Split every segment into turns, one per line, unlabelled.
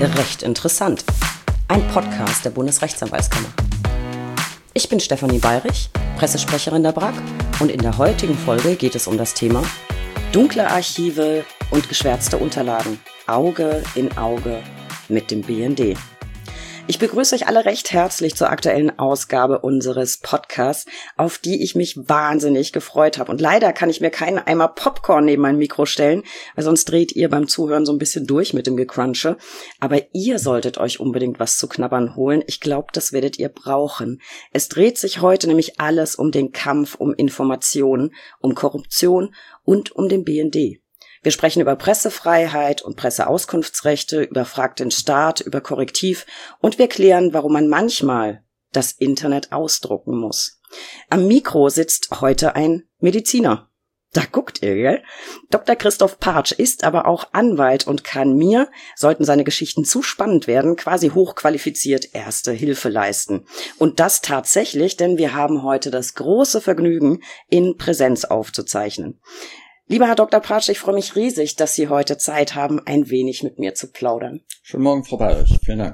Recht interessant. Ein Podcast der Bundesrechtsanwaltskammer. Ich bin Stefanie Bayrich, Pressesprecherin der BRAG, und in der heutigen Folge geht es um das Thema dunkle Archive und geschwärzte Unterlagen, Auge in Auge mit dem BND. Ich begrüße euch alle recht herzlich zur aktuellen Ausgabe unseres Podcasts, auf die ich mich wahnsinnig gefreut habe. Und leider kann ich mir keinen Eimer Popcorn neben mein Mikro stellen, weil sonst dreht ihr beim Zuhören so ein bisschen durch mit dem Gecrunche. Aber ihr solltet euch unbedingt was zu knabbern holen. Ich glaube, das werdet ihr brauchen. Es dreht sich heute nämlich alles um den Kampf um Informationen, um Korruption und um den BND. Wir sprechen über Pressefreiheit und Presseauskunftsrechte, über Frag den Staat, über Korrektiv und wir klären, warum man manchmal das Internet ausdrucken muss. Am Mikro sitzt heute ein Mediziner. Da guckt ihr, gell? Dr. Christoph Partsch ist aber auch Anwalt und kann mir, sollten seine Geschichten zu spannend werden, quasi hochqualifiziert Erste Hilfe leisten. Und das tatsächlich, denn wir haben heute das große Vergnügen, in Präsenz aufzuzeichnen. Lieber Herr Dr. Partsch, ich freue mich riesig, dass Sie heute Zeit haben, ein wenig mit mir zu plaudern.
Schönen Morgen, Frau Bayrich. Vielen Dank.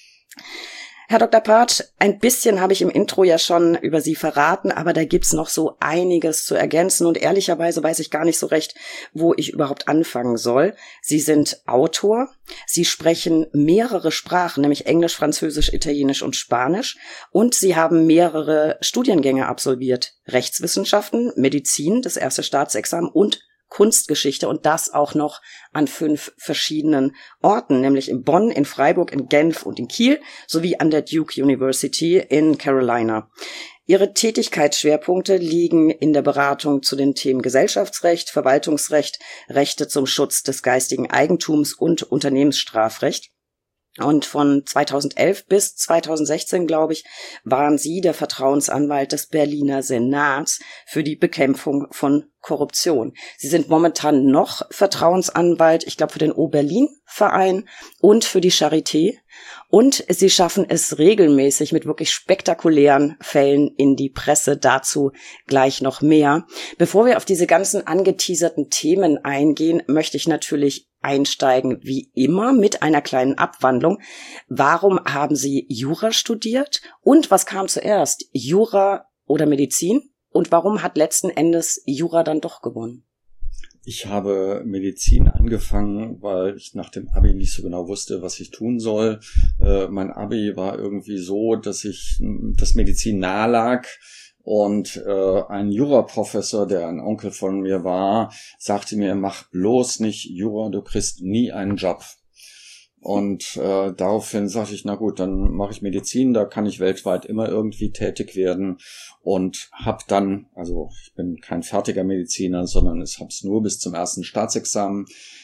Herr Dr. Partsch, ein bisschen habe ich im Intro ja schon über Sie verraten, aber da gibt's noch so einiges zu ergänzen und ehrlicherweise weiß ich gar nicht so recht, wo ich überhaupt anfangen soll. Sie sind Autor, Sie sprechen mehrere Sprachen, nämlich Englisch, Französisch, Italienisch und Spanisch und Sie haben mehrere Studiengänge absolviert. Rechtswissenschaften, Medizin, das erste Staatsexamen und Kunstgeschichte und das auch noch an 5 verschiedenen Orten, nämlich in Bonn, in Freiburg, in Genf und in Kiel sowie an der Duke University in Carolina. Ihre Tätigkeitsschwerpunkte liegen in der Beratung zu den Themen Gesellschaftsrecht, Verwaltungsrecht, Rechte zum Schutz des geistigen Eigentums und Unternehmensstrafrecht. Und von 2011 bis 2016, glaube ich, waren Sie der Vertrauensanwalt des Berliner Senats für die Bekämpfung von Korruption. Sie sind momentan noch Vertrauensanwalt, ich glaube, für den O-Berlin-Verein und für die Charité. Und Sie schaffen es regelmäßig mit wirklich spektakulären Fällen in die Presse. Dazu gleich noch mehr. Bevor wir auf diese ganzen angeteaserten Themen eingehen, möchte ich natürlich einsteigen, wie immer, mit einer kleinen Abwandlung. Warum haben Sie Jura studiert? Und was kam zuerst? Jura oder Medizin? Und warum hat letzten Endes Jura dann doch gewonnen?
Ich habe Medizin angefangen, weil ich nach dem Abi nicht so genau wusste, was ich tun soll. Mein Abi war irgendwie so, dass Medizin nahe lag. Und ein Juraprofessor, der ein Onkel von mir war, sagte mir, mach bloß nicht Jura, du kriegst nie einen Job. Und daraufhin sagte ich, na gut, dann mache ich Medizin, da kann ich weltweit immer irgendwie tätig werden. Und habe dann, also ich bin kein fertiger Mediziner, sondern ich habe es nur bis zum ersten Staatsexamen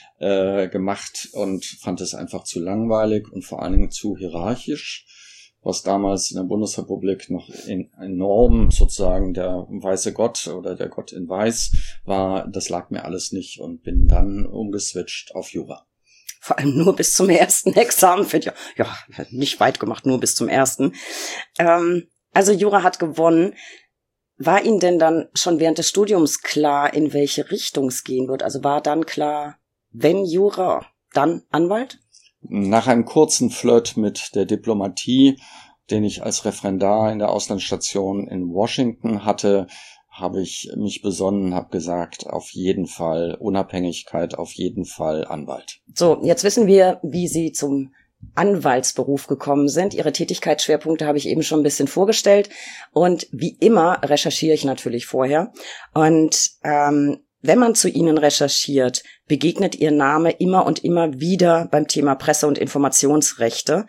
gemacht und fand es einfach zu langweilig und vor allen Dingen zu hierarchisch, was damals in der Bundesrepublik noch enorm sozusagen der weiße Gott oder der Gott in Weiß war. Das lag mir alles nicht und bin dann umgeswitcht auf Jura.
Vor allem nur bis zum ersten Examen. Ja, nicht weit gemacht, nur bis zum ersten. Also Jura hat gewonnen. War Ihnen denn dann schon während des Studiums klar, in welche Richtung es gehen wird? Also war dann klar, wenn Jura, dann Anwalt?
Nach einem kurzen Flirt mit der Diplomatie, den ich als Referendar in der Auslandsstation in Washington hatte, habe ich mich besonnen, habe gesagt, auf jeden Fall Unabhängigkeit, auf jeden Fall Anwalt.
So, jetzt wissen wir, wie Sie zum Anwaltsberuf gekommen sind. Ihre Tätigkeitsschwerpunkte habe ich eben schon ein bisschen vorgestellt. Und wie immer recherchiere ich natürlich vorher. Und wenn man zu Ihnen recherchiert, begegnet Ihr Name immer und immer wieder beim Thema Presse- und Informationsrechte.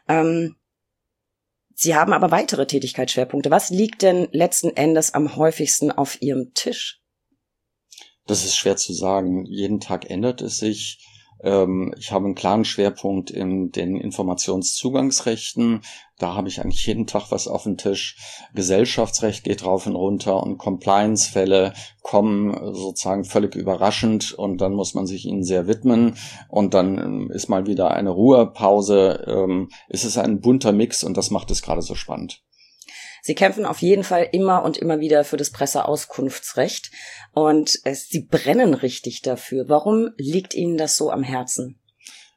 Sie haben aber weitere Tätigkeitsschwerpunkte. Was liegt denn letzten Endes am häufigsten auf Ihrem Tisch?
Das ist schwer zu sagen. Jeden Tag ändert es sich. Ich habe einen klaren Schwerpunkt in den Informationszugangsrechten. Da habe ich eigentlich jeden Tag was auf dem Tisch. Gesellschaftsrecht geht rauf und runter und Compliance-Fälle kommen sozusagen völlig überraschend und dann muss man sich ihnen sehr widmen und dann ist mal wieder eine Ruhepause. Es ist ein bunter Mix und das macht es gerade so spannend.
Sie kämpfen auf jeden Fall immer und immer wieder für das Presseauskunftsrecht und Sie brennen richtig dafür. Warum liegt Ihnen das so am Herzen?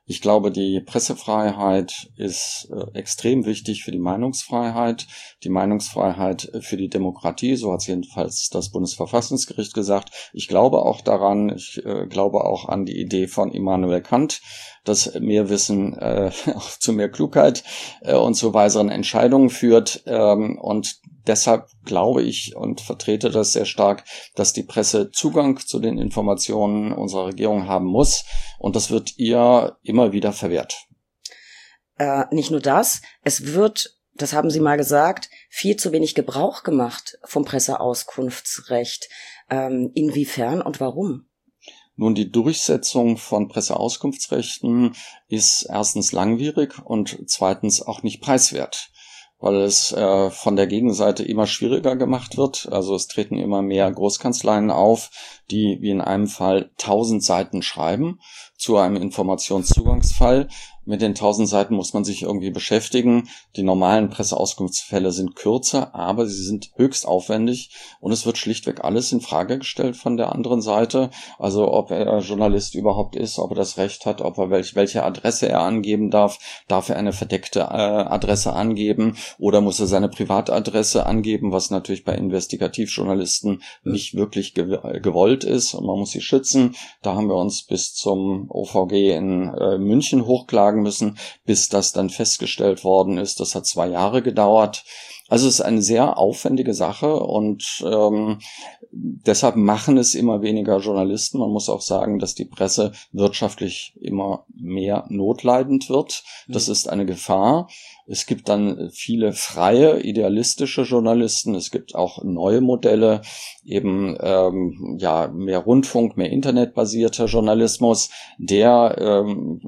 Ich glaube, die Pressefreiheit ist extrem wichtig für die Meinungsfreiheit für die Demokratie, so hat es jedenfalls das Bundesverfassungsgericht gesagt. Ich glaube auch daran, ich glaube auch an die Idee von Immanuel Kant, dass mehr Wissen auch zu mehr Klugheit und zu weiseren Entscheidungen führt. Und deshalb glaube ich und vertrete das sehr stark, dass die Presse Zugang zu den Informationen unserer Regierung haben muss. Und das wird ihr immer wieder verwehrt.
Nicht nur das, es wird, das haben Sie mal gesagt, viel zu wenig Gebrauch gemacht vom Presseauskunftsrecht. Inwiefern und warum?
Nun, die Durchsetzung von Presseauskunftsrechten ist erstens langwierig und zweitens auch nicht preiswert, weil es von der Gegenseite immer schwieriger gemacht wird. Also es treten immer mehr Großkanzleien auf, die wie in einem Fall 1000 Seiten schreiben zu einem Informationszugangsfall. Mit den 1000 Seiten muss man sich irgendwie beschäftigen. Die normalen Presseauskunftsfälle sind kürzer, aber sie sind höchst aufwendig und es wird schlichtweg alles in Frage gestellt von der anderen Seite. Also ob er Journalist überhaupt ist, ob er das Recht hat, ob er welche Adresse er angeben darf er eine verdeckte Adresse angeben oder muss er seine Privatadresse angeben, was natürlich bei Investigativjournalisten nicht wirklich gewollt ist und man muss sie schützen. Da haben wir uns bis zum OVG in München hochklagen müssen, bis das dann festgestellt worden ist. Das hat 2 Jahre gedauert. Also es ist eine sehr aufwendige Sache und deshalb machen es immer weniger Journalisten. Man muss auch sagen, dass die Presse wirtschaftlich immer mehr notleidend wird. Das ist eine Gefahr. Es gibt dann viele freie, idealistische Journalisten. Es gibt auch neue Modelle, eben mehr Rundfunk, mehr internetbasierter Journalismus, der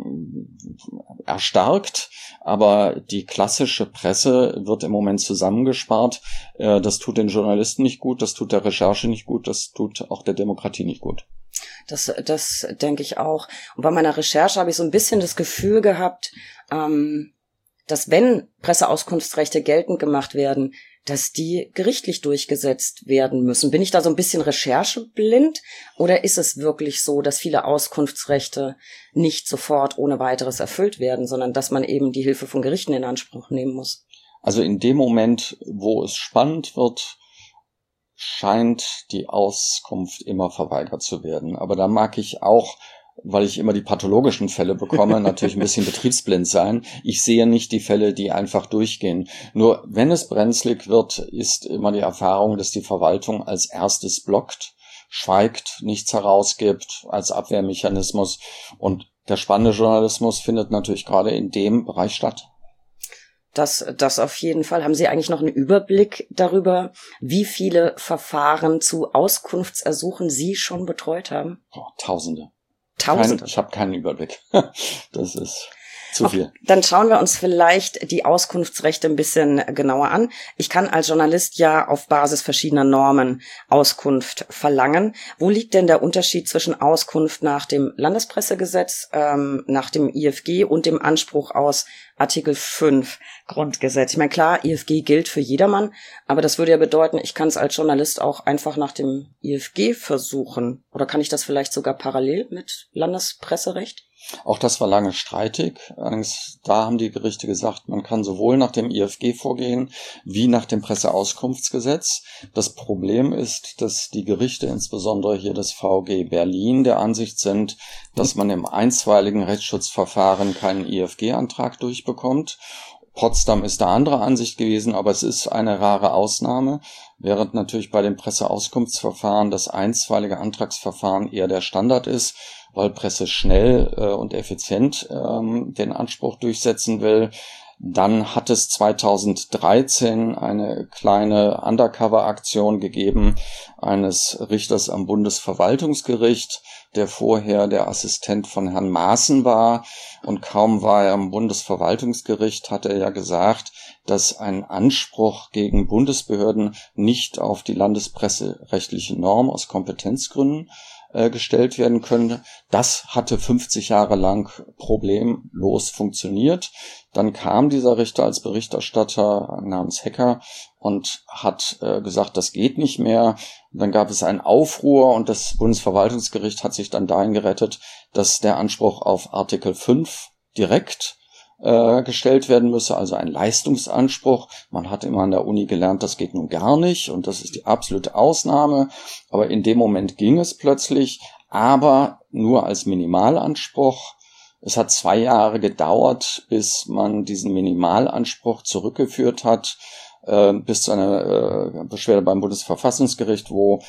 erstarkt. Aber die klassische Presse wird im Moment zusammengespart. Das tut den Journalisten nicht gut, das tut der Recherche nicht gut, das tut auch der Demokratie nicht gut.
Das denke ich auch. Und bei meiner Recherche habe ich so ein bisschen das Gefühl gehabt, dass wenn Presseauskunftsrechte geltend gemacht werden, dass die gerichtlich durchgesetzt werden müssen. Bin ich da so ein bisschen rechercheblind oder ist es wirklich so, dass viele Auskunftsrechte nicht sofort ohne weiteres erfüllt werden, sondern dass man eben die Hilfe von Gerichten in Anspruch nehmen muss?
Also in dem Moment, wo es spannend wird, scheint die Auskunft immer verweigert zu werden. Aber da mag ich auch, weil ich immer die pathologischen Fälle bekomme, natürlich ein bisschen betriebsblind sein. Ich sehe nicht die Fälle, die einfach durchgehen. Nur wenn es brenzlig wird, ist immer die Erfahrung, dass die Verwaltung als erstes blockt, schweigt, nichts herausgibt als Abwehrmechanismus. Und der spannende Journalismus findet natürlich gerade in dem Bereich statt.
Das auf jeden Fall. Haben Sie eigentlich noch einen Überblick darüber, wie viele Verfahren zu Auskunftsersuchen Sie schon betreut haben?
Tausende. Ich habe keinen Überblick. Das ist zu viel.
Dann schauen wir uns vielleicht die Auskunftsrechte ein bisschen genauer an. Ich kann als Journalist ja auf Basis verschiedener Normen Auskunft verlangen. Wo liegt denn der Unterschied zwischen Auskunft nach dem Landespressegesetz, nach dem IFG und dem Anspruch aus Artikel 5 Grundgesetz? Ich meine, klar, IFG gilt für jedermann, aber das würde ja bedeuten, ich kann es als Journalist auch einfach nach dem IFG versuchen. Oder kann ich das vielleicht sogar parallel mit Landespresserecht?
Auch das war lange streitig. Allerdings, da haben die Gerichte gesagt, man kann sowohl nach dem IFG vorgehen, wie nach dem Presseauskunftsgesetz. Das Problem ist, dass die Gerichte, insbesondere hier das VG Berlin, der Ansicht sind, dass man im einstweiligen Rechtsschutzverfahren keinen IFG-Antrag durchbekommt. Potsdam ist da anderer Ansicht gewesen, aber es ist eine rare Ausnahme, während natürlich bei dem Presseauskunftsverfahren das einstweilige Antragsverfahren eher der Standard ist, weil Presse schnell und effizient den Anspruch durchsetzen will. Dann hat es 2013 eine kleine Undercover-Aktion gegeben eines Richters am Bundesverwaltungsgericht, der vorher der Assistent von Herrn Maaßen war. Und kaum war er am Bundesverwaltungsgericht, hat er ja gesagt, dass ein Anspruch gegen Bundesbehörden nicht auf die landespresserechtliche Norm aus Kompetenzgründen gestellt werden können. Das hatte 50 Jahre lang problemlos funktioniert. Dann kam dieser Richter als Berichterstatter namens Hecker und hat gesagt, das geht nicht mehr. Dann gab es einen Aufruhr und das Bundesverwaltungsgericht hat sich dann dahin gerettet, dass der Anspruch auf Artikel 5 direkt gestellt werden müsse, also ein Leistungsanspruch. Man hat immer an der Uni gelernt, das geht nun gar nicht und das ist die absolute Ausnahme. Aber in dem Moment ging es plötzlich, aber nur als Minimalanspruch. Es hat 2 Jahre gedauert, bis man diesen Minimalanspruch zurückgeführt hat, bis zu einer Beschwerde beim Bundesverfassungsgericht, wo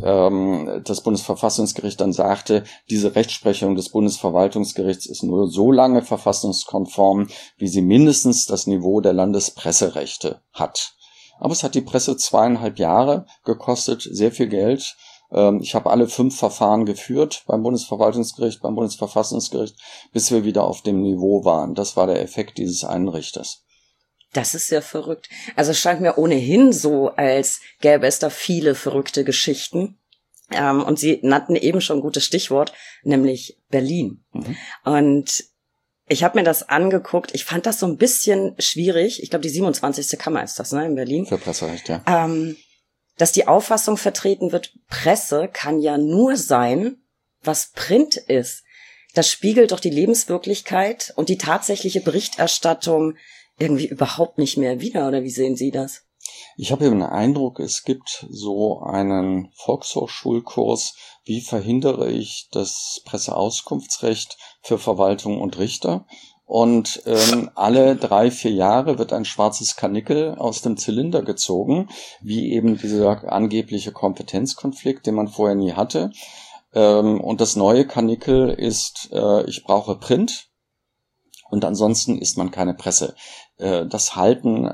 das Bundesverfassungsgericht dann sagte, diese Rechtsprechung des Bundesverwaltungsgerichts ist nur so lange verfassungskonform, wie sie mindestens das Niveau der Landespresserechte hat. Aber es hat die Presse 2,5 Jahre gekostet, sehr viel Geld. Ich habe alle 5 Verfahren geführt beim Bundesverwaltungsgericht, beim Bundesverfassungsgericht, bis wir wieder auf dem Niveau waren. Das war der Effekt dieses einen Richters.
Das ist ja verrückt. Also es scheint mir ohnehin so, als gäbe es da viele verrückte Geschichten. Und Sie nannten eben schon ein gutes Stichwort, nämlich Berlin. Mhm. Und ich habe mir das angeguckt. Ich fand das so ein bisschen schwierig. Ich glaube, die 27. Kammer ist das, ne, in Berlin.
Für Presserecht, ja.
Dass die Auffassung vertreten wird, Presse kann ja nur sein, was Print ist. Das spiegelt doch die Lebenswirklichkeit und die tatsächliche Berichterstattung irgendwie überhaupt nicht mehr wider, oder wie sehen Sie das?
Ich habe eben den Eindruck, es gibt so einen Volkshochschulkurs, wie verhindere ich das Presseauskunftsrecht für Verwaltung und Richter. Und alle 3-4 Jahre wird ein schwarzes Karnickel aus dem Zylinder gezogen, wie eben dieser angebliche Kompetenzkonflikt, den man vorher nie hatte. Und das neue Karnickel ist, ich brauche Print. Und ansonsten ist man keine Presse. Das halten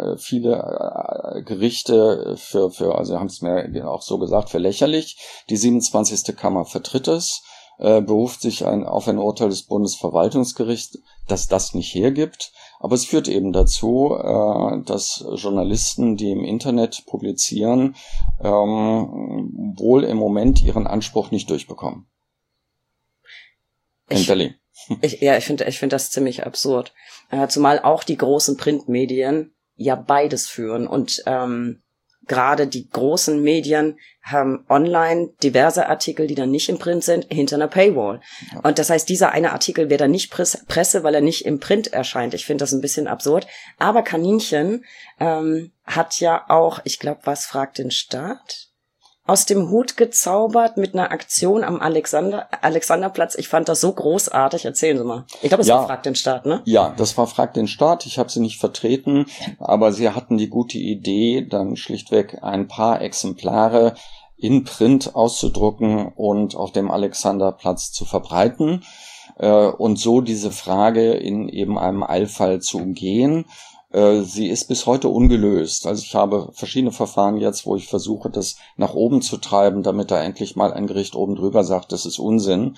viele Gerichte für, also haben es mir auch so gesagt, für lächerlich. Die 27. Kammer vertritt es, beruft sich auf ein Urteil des Bundesverwaltungsgerichts, das das nicht hergibt. Aber es führt eben dazu, dass Journalisten, die im Internet publizieren, wohl im Moment ihren Anspruch nicht durchbekommen. In Berlin.
Ich finde das ziemlich absurd. Zumal auch die großen Printmedien ja beides führen. Und gerade die großen Medien haben online diverse Artikel, die dann nicht im Print sind, hinter einer Paywall. Ja. Und das heißt, dieser eine Artikel wäre dann nicht Presse, weil er nicht im Print erscheint. Ich finde das ein bisschen absurd. Aber Kaninchen hat ja auch, ich glaube, was fragt den Staat? Aus dem Hut gezaubert mit einer Aktion am Alexanderplatz. Ich fand das so großartig. Erzählen Sie mal. Ich glaube, es war Frag den Staat, ne?
Ja, das war Frag den Staat. Ich habe sie nicht vertreten, aber sie hatten die gute Idee, dann schlichtweg ein paar Exemplare in Print auszudrucken und auf dem Alexanderplatz zu verbreiten und so diese Frage in eben einem Eilfall zu umgehen. Sie ist bis heute ungelöst. Also ich habe verschiedene Verfahren jetzt, wo ich versuche, das nach oben zu treiben, damit da endlich mal ein Gericht oben drüber sagt, das ist Unsinn.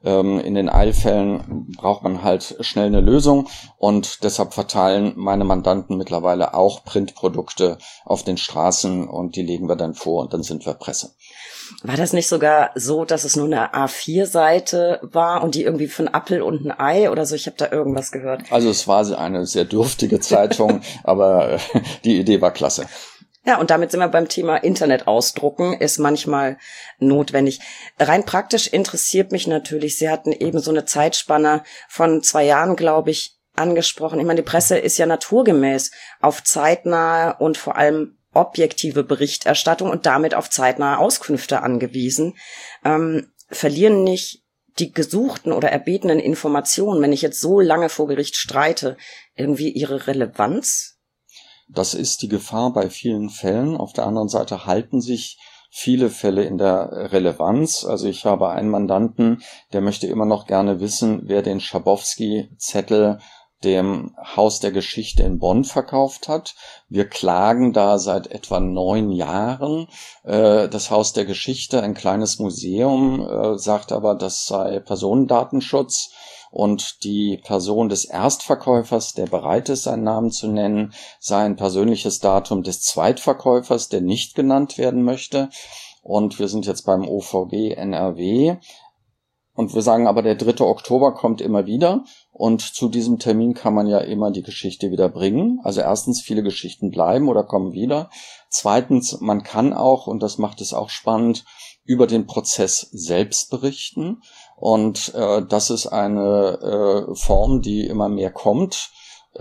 In den Eilfällen braucht man halt schnell eine Lösung und deshalb verteilen meine Mandanten mittlerweile auch Printprodukte auf den Straßen und die legen wir dann vor und dann sind wir Presse.
War das nicht sogar so, dass es nur eine A4-Seite war und die irgendwie für ein Apfel und ein Ei oder so? Ich habe da irgendwas gehört.
Also es war eine sehr dürftige Zeitung, aber die Idee war klasse.
Ja, und damit sind wir beim Thema Internet ausdrucken, ist manchmal notwendig. Rein praktisch interessiert mich natürlich, Sie hatten eben so eine Zeitspanne von 2 Jahren, glaube ich, angesprochen. Ich meine, die Presse ist ja naturgemäß auf zeitnahe und vor allem objektive Berichterstattung und damit auf zeitnahe Auskünfte angewiesen. Verlieren nicht die gesuchten oder erbetenen Informationen, wenn ich jetzt so lange vor Gericht streite, irgendwie ihre Relevanz?
Das ist die Gefahr bei vielen Fällen. Auf der anderen Seite halten sich viele Fälle in der Relevanz. Also ich habe einen Mandanten, der möchte immer noch gerne wissen, wer den Schabowski-Zettel dem Haus der Geschichte in Bonn verkauft hat. Wir klagen da seit etwa 9 Jahren. Das Haus der Geschichte, ein kleines Museum, sagt aber, das sei Personendatenschutz. Und die Person des Erstverkäufers, der bereit ist, seinen Namen zu nennen, sei ein persönliches Datum des Zweitverkäufers, der nicht genannt werden möchte. und wir sind jetzt beim OVG NRW. Und wir sagen aber, der 3. Oktober kommt immer wieder und zu diesem Termin kann man ja immer die Geschichte wieder bringen. Also erstens, viele Geschichten bleiben oder kommen wieder. Zweitens, man kann auch, und das macht es auch spannend, über den Prozess selbst berichten. Und das ist eine Form, die immer mehr kommt,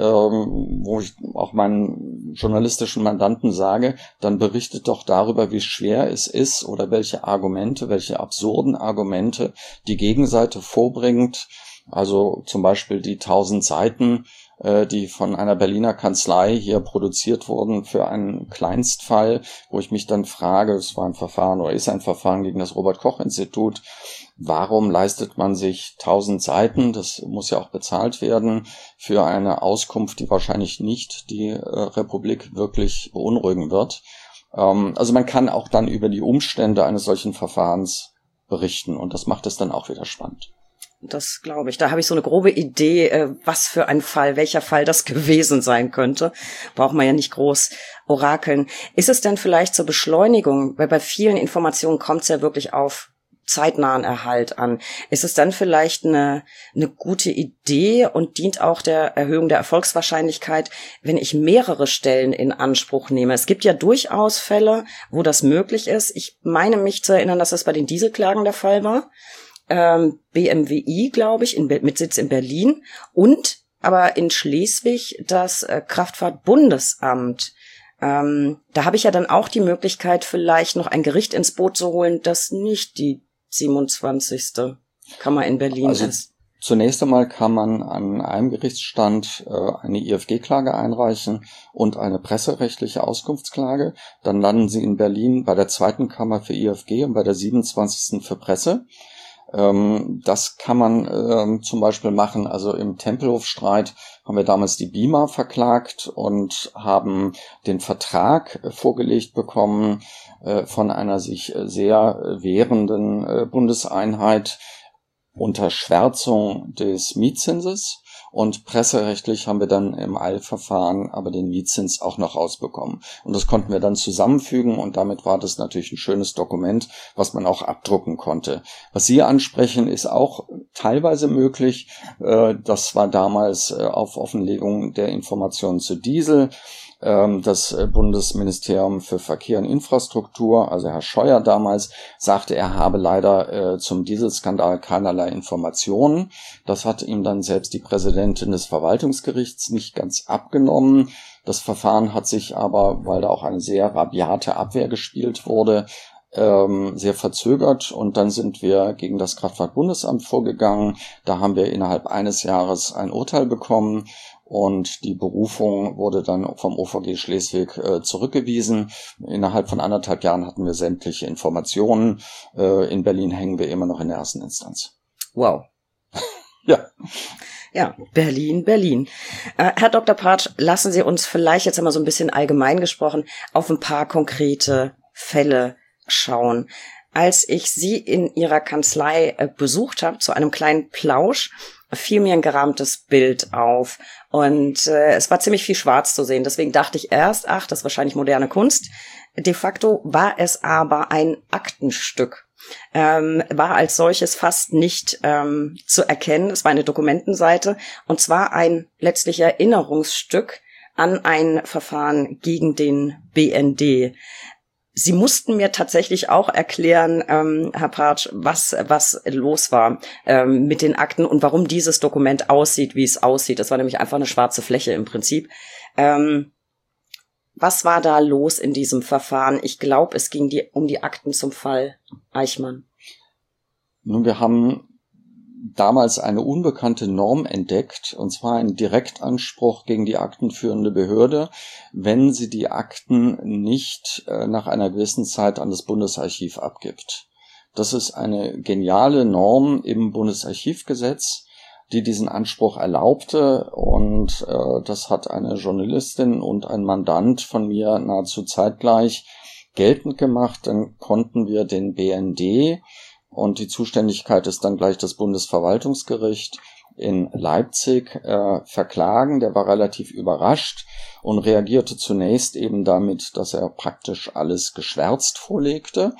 wo ich auch meinen journalistischen Mandanten sage, dann berichtet doch darüber, wie schwer es ist oder welche Argumente, welche absurden Argumente die Gegenseite vorbringt. Also zum Beispiel die 1000 Seiten, die von einer Berliner Kanzlei hier produziert wurden für einen Kleinstfall, wo ich mich dann frage, es war ein Verfahren oder ist ein Verfahren gegen das Robert-Koch-Institut, warum leistet man sich 1000 Seiten, das muss ja auch bezahlt werden, für eine Auskunft, die wahrscheinlich nicht die Republik wirklich beunruhigen wird. Also man kann auch dann über die Umstände eines solchen Verfahrens berichten und das macht es dann auch wieder spannend.
Das glaube ich. Da habe ich so eine grobe Idee, was für ein Fall, welcher Fall das gewesen sein könnte. Braucht man ja nicht groß orakeln. Ist es denn vielleicht zur Beschleunigung, weil bei vielen Informationen kommt es ja wirklich auf zeitnahen Erhalt an. Ist es dann vielleicht eine gute Idee und dient auch der Erhöhung der Erfolgswahrscheinlichkeit, wenn ich mehrere Stellen in Anspruch nehme? Es gibt ja durchaus Fälle, wo das möglich ist. Ich meine mich zu erinnern, dass das bei den Dieselklagen der Fall war. BMWI, glaube ich, mit Sitz in Berlin und aber in Schleswig das Kraftfahrtbundesamt. Da habe ich ja dann auch die Möglichkeit, vielleicht noch ein Gericht ins Boot zu holen, das nicht die 27. Kammer in Berlin ist.
Zunächst einmal kann man an einem Gerichtsstand eine IFG-Klage einreichen und eine presserechtliche Auskunftsklage. Dann landen Sie in Berlin bei der 2. Kammer für IFG und bei der 27. für Presse. Das kann man zum Beispiel machen, also im Tempelhofstreit haben wir damals die BIMA verklagt und haben den Vertrag vorgelegt bekommen von einer sich sehr wehrenden Bundeseinheit unter Schwärzung des Mietzinses. Und presserechtlich haben wir dann im Eilverfahren aber den Mietzins auch noch rausbekommen. Und das konnten wir dann zusammenfügen und damit war das natürlich ein schönes Dokument, was man auch abdrucken konnte. Was Sie ansprechen, ist auch teilweise möglich. Das war damals auf Offenlegung der Informationen zu Diesel. Das Bundesministerium für Verkehr und Infrastruktur, also Herr Scheuer damals, sagte, er habe leider zum Dieselskandal keinerlei Informationen. Das hat ihm dann selbst die Präsidentin des Verwaltungsgerichts nicht ganz abgenommen. Das Verfahren hat sich aber, weil da auch eine sehr rabiate Abwehr gespielt wurde, sehr verzögert und dann sind wir gegen das Kraftfahrtbundesamt vorgegangen. Da haben wir innerhalb eines Jahres ein Urteil bekommen. Und die Berufung wurde dann vom OVG Schleswig zurückgewiesen. Innerhalb von 1,5 Jahren hatten wir sämtliche Informationen. In Berlin hängen wir immer noch in der ersten Instanz.
Wow.
Ja.
Ja, Berlin. Herr Dr. Partsch, lassen Sie uns vielleicht jetzt einmal so ein bisschen allgemein gesprochen auf ein paar konkrete Fälle schauen. Als ich Sie in Ihrer Kanzlei besucht habe, zu einem kleinen Plausch, fiel mir ein gerahmtes Bild auf und es war ziemlich viel schwarz zu sehen. Deswegen dachte ich erst, das ist wahrscheinlich moderne Kunst. De facto war es aber ein Aktenstück. War als solches fast nicht zu erkennen. Es war eine Dokumentenseite und zwar ein letztlich Erinnerungsstück an ein Verfahren gegen den BND. Sie mussten mir tatsächlich auch erklären, Herr Partsch, was los war mit den Akten und warum dieses Dokument aussieht, wie es aussieht. Das war nämlich einfach eine schwarze Fläche im Prinzip. Was war da los in diesem Verfahren? Ich glaube, es ging um die Akten zum Fall Eichmann.
Nun, wir haben damals eine unbekannte Norm entdeckt, und zwar einen Direktanspruch gegen die aktenführende Behörde, wenn sie die Akten nicht nach einer gewissen Zeit an das Bundesarchiv abgibt. Das ist eine geniale Norm im Bundesarchivgesetz, die diesen Anspruch erlaubte, und das hat eine Journalistin und ein Mandant von mir nahezu zeitgleich geltend gemacht. Dann konnten wir den BND, und die Zuständigkeit ist dann gleich das Bundesverwaltungsgericht, in Leipzig verklagen. Der war relativ überrascht und reagierte zunächst eben damit, dass er praktisch alles geschwärzt vorlegte.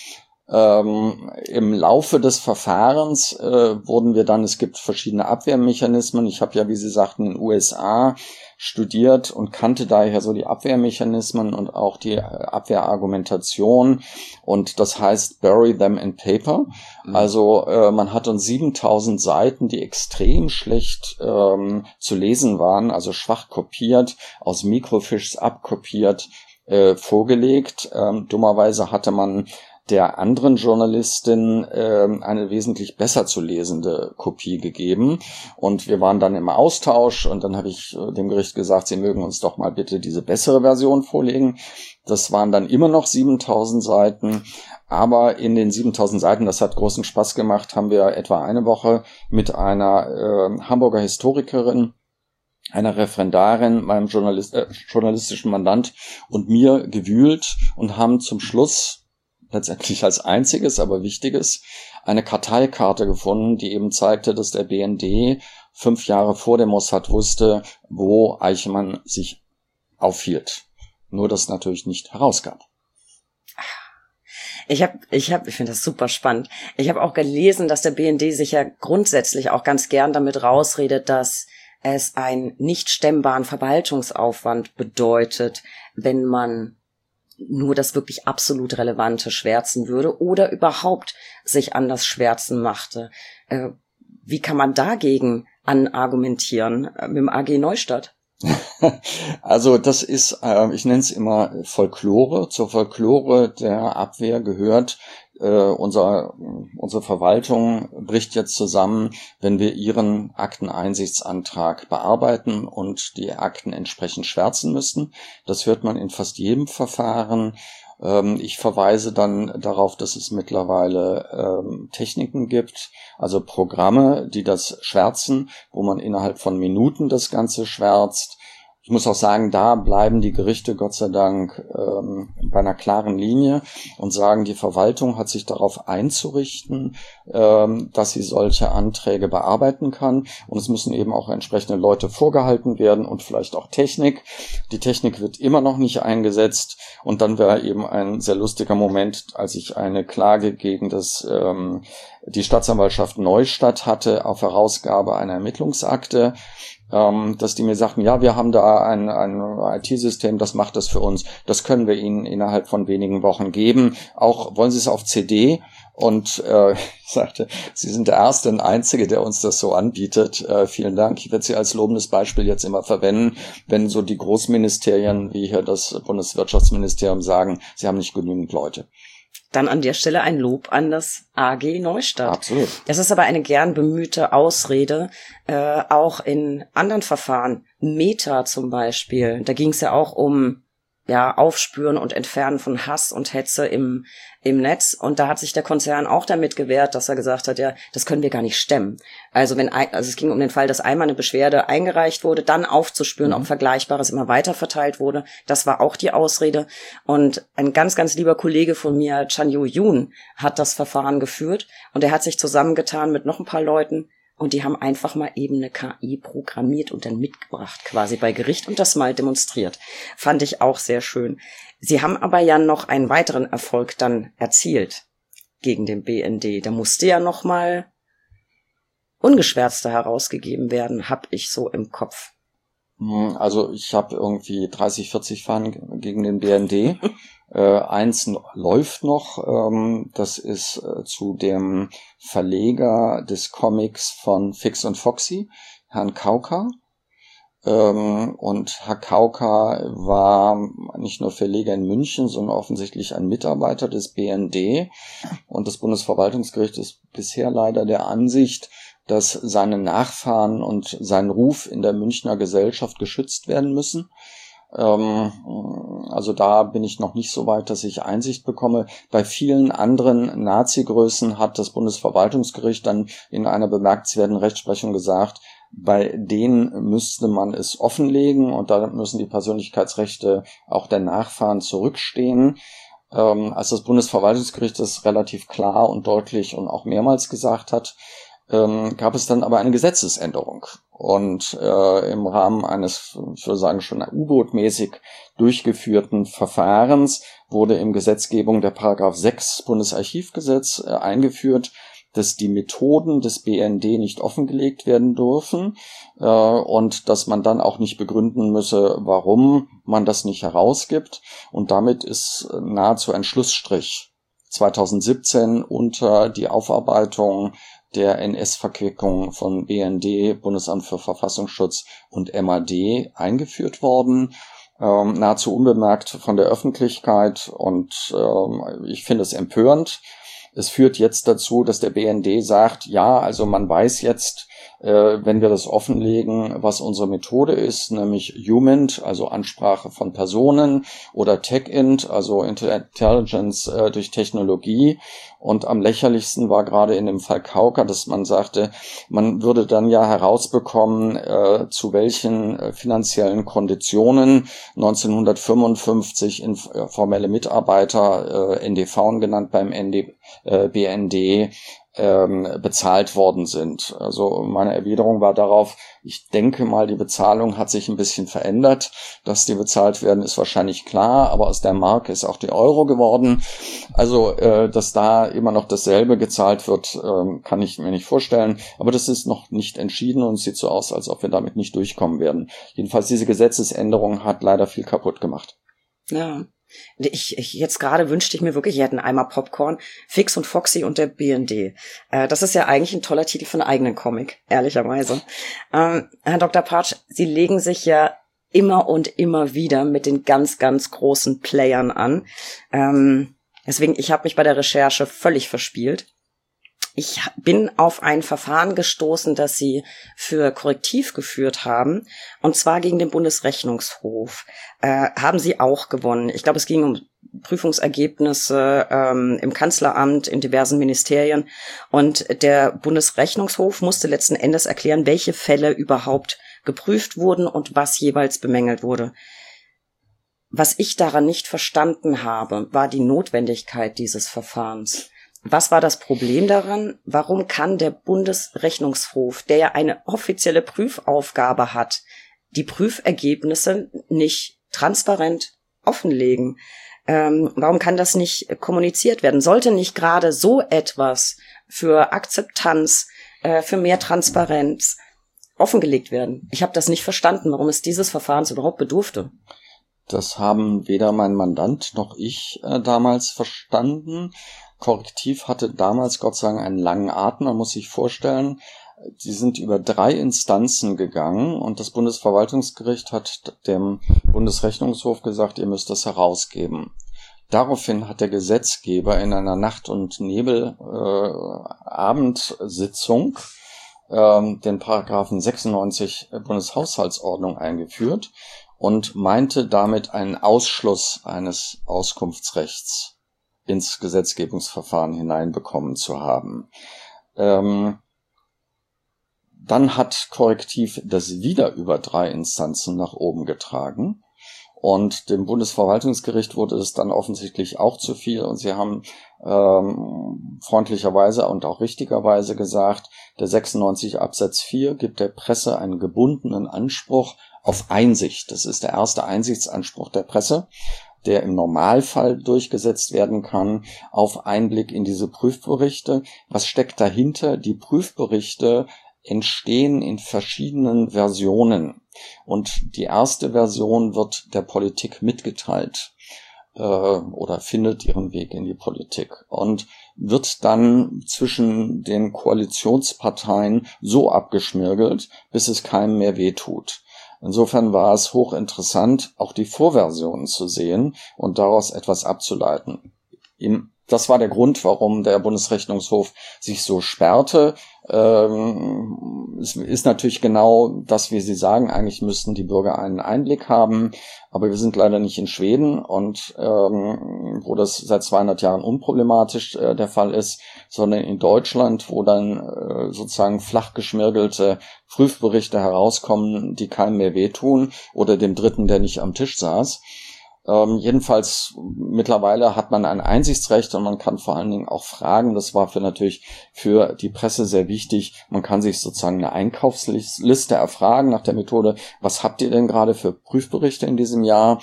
Im Laufe des Verfahrens wurden wir dann, es gibt verschiedene Abwehrmechanismen. Ich habe ja, wie Sie sagten, in den USA studiert und kannte daher so die Abwehrmechanismen und auch die Abwehrargumentation. Und das heißt, bury them in paper. Also man hat uns 7000 Seiten, die extrem schlecht zu lesen waren, also schwach kopiert, aus Microfiches abkopiert, vorgelegt. Dummerweise hatte man der anderen Journalistin eine wesentlich besser zu lesende Kopie gegeben. Und wir waren dann im Austausch und dann habe ich dem Gericht gesagt, sie mögen uns doch mal bitte diese bessere Version vorlegen. Das waren dann immer noch 7000 Seiten. Aber in den 7000 Seiten, das hat großen Spaß gemacht, haben wir etwa eine Woche mit einer Hamburger Historikerin, einer Referendarin, meinem journalistischen Mandant und mir gewühlt und haben zum Schluss letztendlich als einziges, aber wichtiges, eine Karteikarte gefunden, die eben zeigte, dass der BND 5 Jahre vor dem Mossad wusste, wo Eichmann sich aufhielt. Nur das natürlich nicht herausgab.
Ich finde das super spannend. Ich habe auch gelesen, dass der BND sich ja grundsätzlich auch ganz gern damit rausredet, dass es einen nicht stemmbaren Verwaltungsaufwand bedeutet, wenn man nur das wirklich absolut Relevante schwärzen würde oder überhaupt sich an das Schwärzen machte. Wie kann man dagegen anargumentieren mit dem AG Neustadt?
Also das ist, ich nenne es immer Folklore. Zur Folklore der Abwehr gehört, unsere Verwaltung bricht jetzt zusammen, wenn wir ihren Akteneinsichtsantrag bearbeiten und die Akten entsprechend schwärzen müssen. Das hört man in fast jedem Verfahren. Ich verweise dann darauf, dass es mittlerweile Techniken gibt, also Programme, die das schwärzen, wo man innerhalb von Minuten das Ganze schwärzt. Ich muss auch sagen, da bleiben die Gerichte Gott sei Dank bei einer klaren Linie und sagen, die Verwaltung hat sich darauf einzurichten, dass sie solche Anträge bearbeiten kann. Und es müssen eben auch entsprechende Leute vorgehalten werden und vielleicht auch Technik. Die Technik wird immer noch nicht eingesetzt. Und dann wäre eben ein sehr lustiger Moment, als ich eine Klage gegen die Staatsanwaltschaft Neustadt hatte auf Herausgabe einer Ermittlungsakte, dass die mir sagten, ja, wir haben da ein IT-System, das macht das für uns. Das können wir Ihnen innerhalb von wenigen Wochen geben. Auch wollen Sie es auf CD? Und ich sagte, Sie sind der Erste und Einzige, der uns das so anbietet. Vielen Dank. Ich werde Sie als lobendes Beispiel jetzt immer verwenden, wenn so die Großministerien wie hier das Bundeswirtschaftsministerium sagen, sie haben nicht genügend Leute.
Dann an der Stelle ein Lob an das AG Neustadt.
Absolut.
Das ist aber eine gern bemühte Ausrede, auch in anderen Verfahren. Meta zum Beispiel, da ging es ja auch um Aufspüren und Entfernen von Hass und Hetze im Netz. Und da hat sich der Konzern auch damit gewehrt, dass er gesagt hat, ja, das können wir gar nicht stemmen. Also es ging um den Fall, dass einmal eine Beschwerde eingereicht wurde, dann aufzuspüren, ob Vergleichbares immer weiter verteilt wurde. Das war auch die Ausrede. Und ein ganz, ganz lieber Kollege von mir, Chan-Yu Yoon, hat das Verfahren geführt. Und er hat sich zusammengetan mit noch ein paar Leuten. Und die haben einfach mal eben eine KI programmiert und dann mitgebracht quasi bei Gericht und das mal demonstriert. Fand ich auch sehr schön. Sie haben aber ja noch einen weiteren Erfolg dann erzielt gegen den BND. Da musste ja noch mal ungeschwärzter herausgegeben werden, hab ich so im Kopf.
Also ich habe irgendwie 30, 40 Fahnen gegen den BND. Eins läuft noch, das ist zu dem Verleger des Comics von Fix und Foxy, Herrn Kauka. Und Herr Kauka war nicht nur Verleger in München, sondern offensichtlich ein Mitarbeiter des BND. Und das Bundesverwaltungsgericht ist bisher leider der Ansicht, dass seine Nachfahren und sein Ruf in der Münchner Gesellschaft geschützt werden müssen. Also da bin ich noch nicht so weit, dass ich Einsicht bekomme. Bei vielen anderen Nazi-Größen hat das Bundesverwaltungsgericht dann in einer bemerkenswerten Rechtsprechung gesagt, bei denen müsste man es offenlegen und da müssen die Persönlichkeitsrechte auch der Nachfahren zurückstehen. Als das Bundesverwaltungsgericht das relativ klar und deutlich und auch mehrmals gesagt hat, gab es dann aber eine Gesetzesänderung. Und im Rahmen eines, ich würde sagen, schon U-Boot-mäßig durchgeführten Verfahrens wurde in Gesetzgebung der Paragraph 6 Bundesarchivgesetz eingeführt, dass die Methoden des BND nicht offengelegt werden dürfen und dass man dann auch nicht begründen müsse, warum man das nicht herausgibt. Und damit ist nahezu ein Schlussstrich 2017 unter die Aufarbeitung der NS-Verquickung von BND, Bundesamt für Verfassungsschutz und MAD eingeführt worden, nahezu unbemerkt von der Öffentlichkeit, und ich finde es empörend. Es führt jetzt dazu, dass der BND sagt, ja, also man weiß jetzt, wenn wir das offenlegen, was unsere Methode ist, nämlich HUMINT, also Ansprache von Personen, oder TechInt, also Intelligence durch Technologie. Und am lächerlichsten war gerade in dem Fall Kauka, dass man sagte, man würde dann ja herausbekommen, zu welchen finanziellen Konditionen 1955 informelle Mitarbeiter, NDV genannt beim BND, bezahlt worden sind. Also meine Erwiderung war darauf, ich denke mal, die Bezahlung hat sich ein bisschen verändert. Dass die bezahlt werden, ist wahrscheinlich klar, aber aus der Mark ist auch die Euro geworden. Also, dass da immer noch dasselbe gezahlt wird, kann ich mir nicht vorstellen. Aber das ist noch nicht entschieden und es sieht so aus, als ob wir damit nicht durchkommen werden. Jedenfalls, diese Gesetzesänderung hat leider viel kaputt gemacht.
Ja. Jetzt gerade wünschte ich mir wirklich, ich hätte einen Eimer Popcorn, Fix und Foxy und der BND. Das ist ja eigentlich ein toller Titel für einen eigenen Comic, ehrlicherweise. Herr Dr. Partsch, Sie legen sich ja immer und immer wieder mit den ganz, ganz großen Playern an. Deswegen, ich habe mich bei der Recherche völlig verspielt. Ich bin auf ein Verfahren gestoßen, das Sie für korrektiv geführt haben, und zwar gegen den Bundesrechnungshof. Haben Sie auch gewonnen. Ich glaube, es ging um Prüfungsergebnisse im Kanzleramt, in diversen Ministerien. Und der Bundesrechnungshof musste letzten Endes erklären, welche Fälle überhaupt geprüft wurden und was jeweils bemängelt wurde. Was ich daran nicht verstanden habe, war die Notwendigkeit dieses Verfahrens. Was war das Problem daran? Warum kann der Bundesrechnungshof, der ja eine offizielle Prüfaufgabe hat, die Prüfergebnisse nicht transparent offenlegen? Warum kann das nicht kommuniziert werden? Sollte nicht gerade so etwas für Akzeptanz, für mehr Transparenz offengelegt werden? Ich habe das nicht verstanden, warum es dieses Verfahrens überhaupt bedurfte.
Das haben weder mein Mandant noch ich damals verstanden. Korrektiv hatte damals Gott sei Dank einen langen Atem. Man muss sich vorstellen, sie sind über 3 Instanzen gegangen und das Bundesverwaltungsgericht hat dem Bundesrechnungshof gesagt, ihr müsst das herausgeben. Daraufhin hat der Gesetzgeber in einer Nacht- und Nebelabendsitzung den Paragraphen 96 Bundeshaushaltsordnung eingeführt und meinte damit einen Ausschluss eines Auskunftsrechts ins Gesetzgebungsverfahren hineinbekommen zu haben. Dann hat Korrektiv das wieder über 3 Instanzen nach oben getragen und dem Bundesverwaltungsgericht wurde es dann offensichtlich auch zu viel und sie haben freundlicherweise und auch richtigerweise gesagt, der 96 Absatz 4 gibt der Presse einen gebundenen Anspruch auf Einsicht. Das ist der erste Einsichtsanspruch der Presse, der im Normalfall durchgesetzt werden kann, auf Einblick in diese Prüfberichte. Was steckt dahinter? Die Prüfberichte entstehen in verschiedenen Versionen. Und die erste Version wird der Politik mitgeteilt oder findet ihren Weg in die Politik und wird dann zwischen den Koalitionsparteien so abgeschmirgelt, bis es keinem mehr wehtut. Insofern war es hochinteressant, auch die Vorversionen zu sehen und daraus etwas abzuleiten. Das war der Grund, warum der Bundesrechnungshof sich so sperrte. Es ist natürlich genau das, wie Sie sagen, eigentlich müssten die Bürger einen Einblick haben, aber wir sind leider nicht in Schweden und wo das seit 200 Jahren unproblematisch der Fall ist, sondern in Deutschland, wo dann sozusagen flach geschmirgelte Prüfberichte herauskommen, die keinem mehr wehtun oder dem Dritten, der nicht am Tisch saß. Jedenfalls mittlerweile hat man ein Einsichtsrecht und man kann vor allen Dingen auch fragen. Das war natürlich für die Presse sehr wichtig. Man kann sich sozusagen eine Einkaufsliste erfragen nach der Methode, was habt ihr denn gerade für Prüfberichte in diesem Jahr?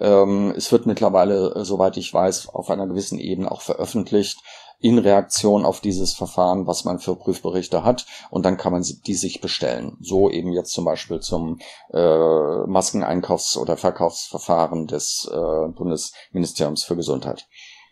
Es wird mittlerweile, soweit ich weiß, auf einer gewissen Ebene auch veröffentlicht, in Reaktion auf dieses Verfahren, was man für Prüfberichte hat, und dann kann man die sich bestellen. So eben jetzt zum Beispiel zum Maskeneinkaufs- oder Verkaufsverfahren des Bundesministeriums für Gesundheit.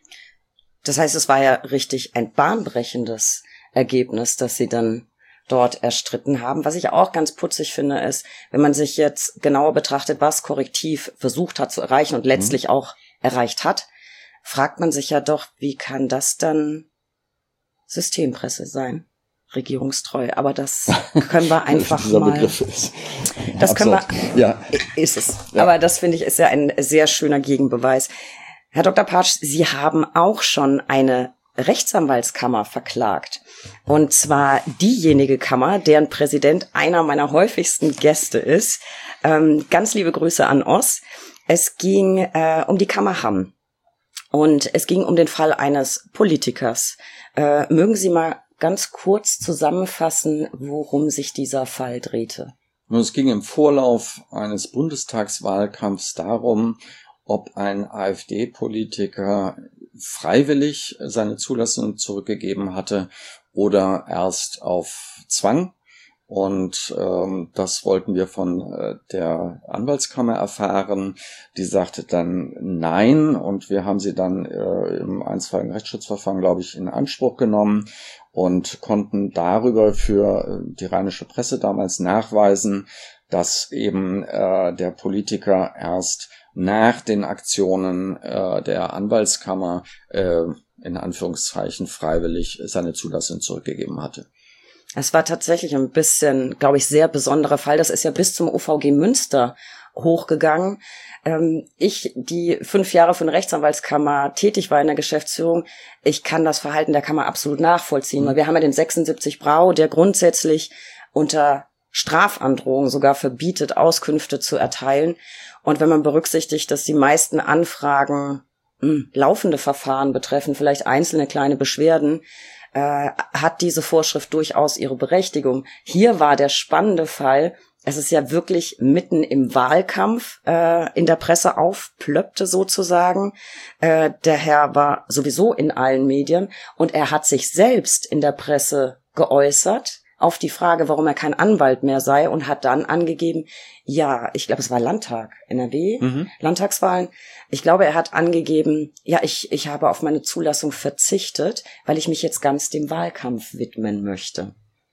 Das heißt, es war ja richtig ein bahnbrechendes Ergebnis, das Sie dann dort erstritten haben. Was ich auch ganz putzig finde, ist, wenn man sich jetzt genauer betrachtet, was Korrektiv versucht hat zu erreichen und letztlich auch erreicht hat, fragt man sich ja doch, wie kann das dann Systempresse sein? Regierungstreu. Aber das können wir einfach
Dieser
mal...
Begriff ist
das können wir...
Ja.
Ist es.
Ja.
Aber das, finde ich, ist ja ein sehr schöner Gegenbeweis. Herr Dr. Partsch, Sie haben auch schon eine Rechtsanwaltskammer verklagt. Und zwar diejenige Kammer, deren Präsident einer meiner häufigsten Gäste ist. Ganz liebe Grüße an Oss. Es ging um die Kammer Hamm. Und es ging um den Fall eines Politikers. Mögen Sie mal ganz kurz zusammenfassen, worum sich dieser Fall drehte?
Nun, es ging im Vorlauf eines Bundestagswahlkampfs darum, ob ein AfD-Politiker freiwillig seine Zulassung zurückgegeben hatte oder erst auf Zwang. Und das wollten wir von der Anwaltskammer erfahren. Die sagte dann nein, und wir haben sie dann im einstweiligen Rechtsschutzverfahren, glaube ich, in Anspruch genommen und konnten darüber für die rheinische Presse damals nachweisen, dass eben der Politiker erst nach den Aktionen der Anwaltskammer in Anführungszeichen freiwillig seine Zulassung zurückgegeben hatte.
Es war tatsächlich ein bisschen, glaube ich, sehr besonderer Fall. Das ist ja bis zum OVG Münster hochgegangen. Ich, die 5 Jahre für eine Rechtsanwaltskammer tätig war in der Geschäftsführung, ich kann das Verhalten der Kammer absolut nachvollziehen, weil wir haben ja den 76 Brau, der grundsätzlich unter Strafandrohung sogar verbietet, Auskünfte zu erteilen. Und wenn man berücksichtigt, dass die meisten Anfragen laufende Verfahren betreffen, vielleicht einzelne kleine Beschwerden, hat diese Vorschrift durchaus ihre Berechtigung. Hier war der spannende Fall, es ist ja wirklich mitten im Wahlkampf in der Presse aufplöppte sozusagen. Der Herr war sowieso in allen Medien und er hat sich selbst in der Presse geäußert auf die Frage, warum er kein Anwalt mehr sei, und hat dann angegeben, ja, ich glaube, es war Landtag, NRW, Landtagswahlen. Ich glaube, er hat angegeben, ja, ich habe auf meine Zulassung verzichtet, weil ich mich jetzt ganz dem Wahlkampf widmen möchte.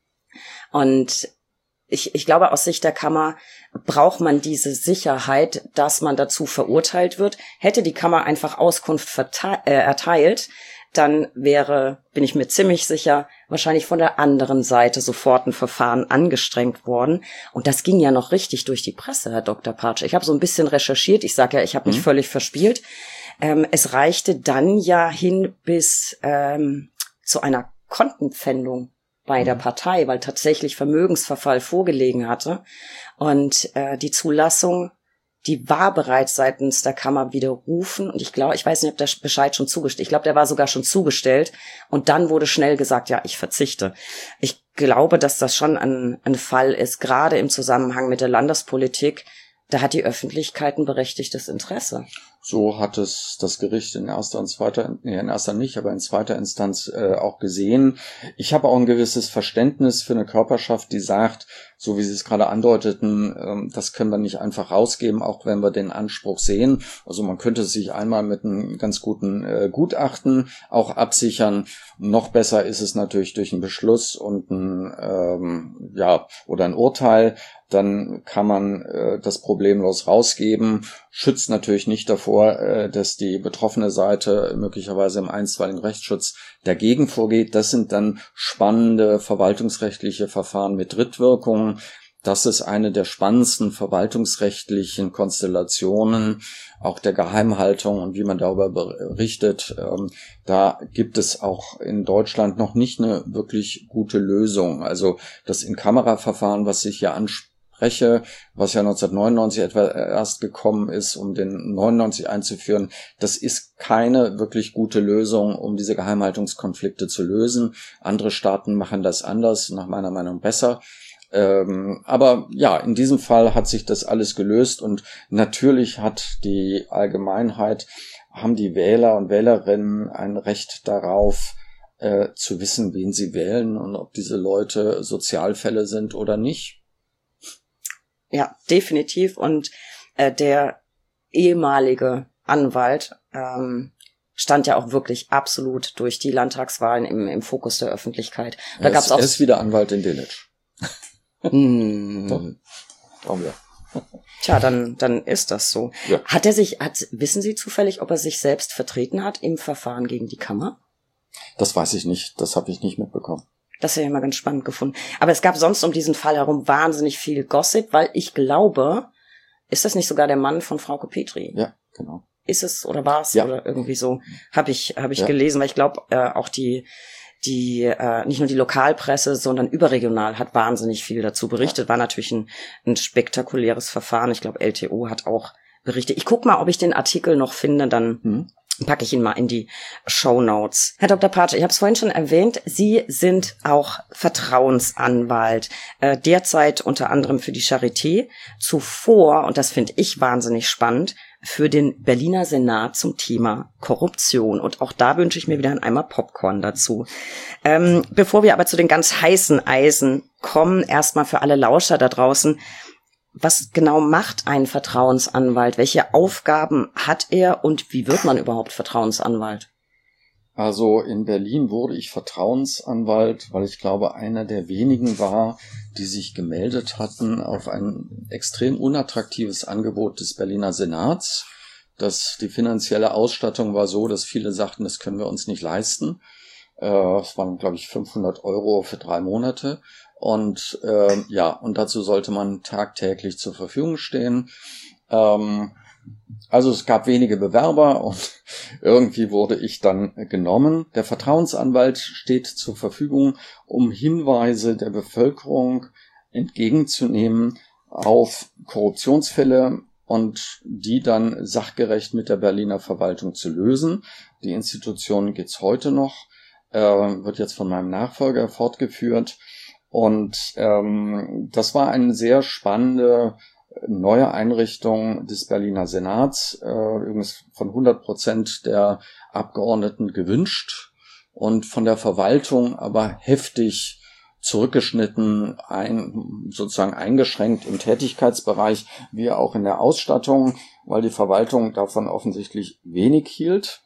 Und ich glaube, aus Sicht der Kammer braucht man diese Sicherheit, dass man dazu verurteilt wird. Hätte die Kammer einfach Auskunft erteilt, dann wäre, bin ich mir ziemlich sicher, wahrscheinlich von der anderen Seite sofort ein Verfahren angestrengt worden. Und das ging ja noch richtig durch die Presse, Herr Dr. Partsch. Ich habe so ein bisschen recherchiert. Ich sage ja, ich habe mich völlig verspielt. Es reichte dann ja hin bis zu einer Kontenpfändung bei der Partei, weil tatsächlich Vermögensverfall vorgelegen hatte. Und die Zulassung, die war bereits seitens der Kammer widerrufen, und ich weiß nicht, ob der Bescheid schon zugestellt, ich glaube, der war sogar schon zugestellt, und dann wurde schnell gesagt, ja, ich verzichte. Ich glaube, dass das schon ein Fall ist, gerade im Zusammenhang mit der Landespolitik, da hat die Öffentlichkeit ein berechtigtes Interesse.
So hat es das Gericht in erster nicht, aber in zweiter Instanz auch gesehen. Ich habe auch ein gewisses Verständnis für eine Körperschaft, die sagt, so wie Sie es gerade andeuteten, das können wir nicht einfach rausgeben, auch wenn wir den Anspruch sehen. Also man könnte sich einmal mit einem ganz guten Gutachten auch absichern. Noch besser ist es natürlich durch einen Beschluss und oder ein Urteil. Dann kann man das problemlos rausgeben, schützt natürlich nicht davor, dass die betroffene Seite möglicherweise im einstweiligen Rechtsschutz dagegen vorgeht. Das sind dann spannende verwaltungsrechtliche Verfahren mit Drittwirkungen. Das ist eine der spannendsten verwaltungsrechtlichen Konstellationen, auch der Geheimhaltung und wie man darüber berichtet. Da gibt es auch in Deutschland noch nicht eine wirklich gute Lösung. Also das In-Kamera-Verfahren, was sich hier anspricht, spreche, was ja 1999 etwa erst gekommen ist, um den 99 einzuführen, das ist keine wirklich gute Lösung, um diese Geheimhaltungskonflikte zu lösen. Andere Staaten machen das anders, nach meiner Meinung besser. Aber ja, in diesem Fall hat sich das alles gelöst und natürlich hat die Allgemeinheit, haben die Wähler und Wählerinnen ein Recht darauf, zu wissen, wen sie wählen und ob diese Leute Sozialfälle sind oder nicht.
Ja, definitiv. Und der ehemalige Anwalt stand ja auch wirklich absolut durch die Landtagswahlen im Fokus der Öffentlichkeit. Da gab's auch.
Er ist wieder Anwalt in Delitzsch.
Tja, dann ist das so.
Ja.
Wissen Sie zufällig, ob er sich selbst vertreten hat im Verfahren gegen die Kammer?
Das weiß ich nicht, das habe ich nicht mitbekommen.
Das hätte ich mal ganz spannend gefunden. Aber es gab sonst um diesen Fall herum wahnsinnig viel Gossip, weil ich glaube, ist das nicht sogar der Mann von Frauke Petry?
Ja, genau.
Ist es oder war es?
Ja.
Oder irgendwie so habe ich gelesen, weil ich glaube, auch die nicht nur die Lokalpresse, sondern überregional hat wahnsinnig viel dazu berichtet. War natürlich ein spektakuläres Verfahren. Ich glaube, LTO hat auch berichtet. Ich guck mal, ob ich den Artikel noch finde, dann packe ich ihn mal in die Shownotes. Herr Dr. Patsch, ich habe es vorhin schon erwähnt, Sie sind auch Vertrauensanwalt, derzeit unter anderem für die Charité, zuvor, und das finde ich wahnsinnig spannend, für den Berliner Senat zum Thema Korruption. Und auch da wünsche ich mir wieder einen Eimer Popcorn dazu. Bevor wir aber zu den ganz heißen Eisen kommen, erstmal für alle Lauscher da draußen, was genau macht ein Vertrauensanwalt? Welche Aufgaben hat er und wie wird man überhaupt Vertrauensanwalt?
Also in Berlin wurde ich Vertrauensanwalt, weil ich glaube, einer der wenigen war, die sich gemeldet hatten auf ein extrem unattraktives Angebot des Berliner Senats. Die finanzielle Ausstattung war so, dass viele sagten, das können wir uns nicht leisten. Es waren, glaube ich, 500 € für 3 Monate. Und und dazu sollte man tagtäglich zur Verfügung stehen. Also es gab wenige Bewerber und irgendwie wurde ich dann genommen. Der Vertrauensanwalt steht zur Verfügung, um Hinweise der Bevölkerung entgegenzunehmen auf Korruptionsfälle und die dann sachgerecht mit der Berliner Verwaltung zu lösen. Die Institution gibt's heute noch, wird jetzt von meinem Nachfolger fortgeführt. Und das war eine sehr spannende neue Einrichtung des Berliner Senats, übrigens von 100% der Abgeordneten gewünscht und von der Verwaltung aber heftig zurückgeschnitten, sozusagen eingeschränkt im Tätigkeitsbereich, wie auch in der Ausstattung, weil die Verwaltung davon offensichtlich wenig hielt.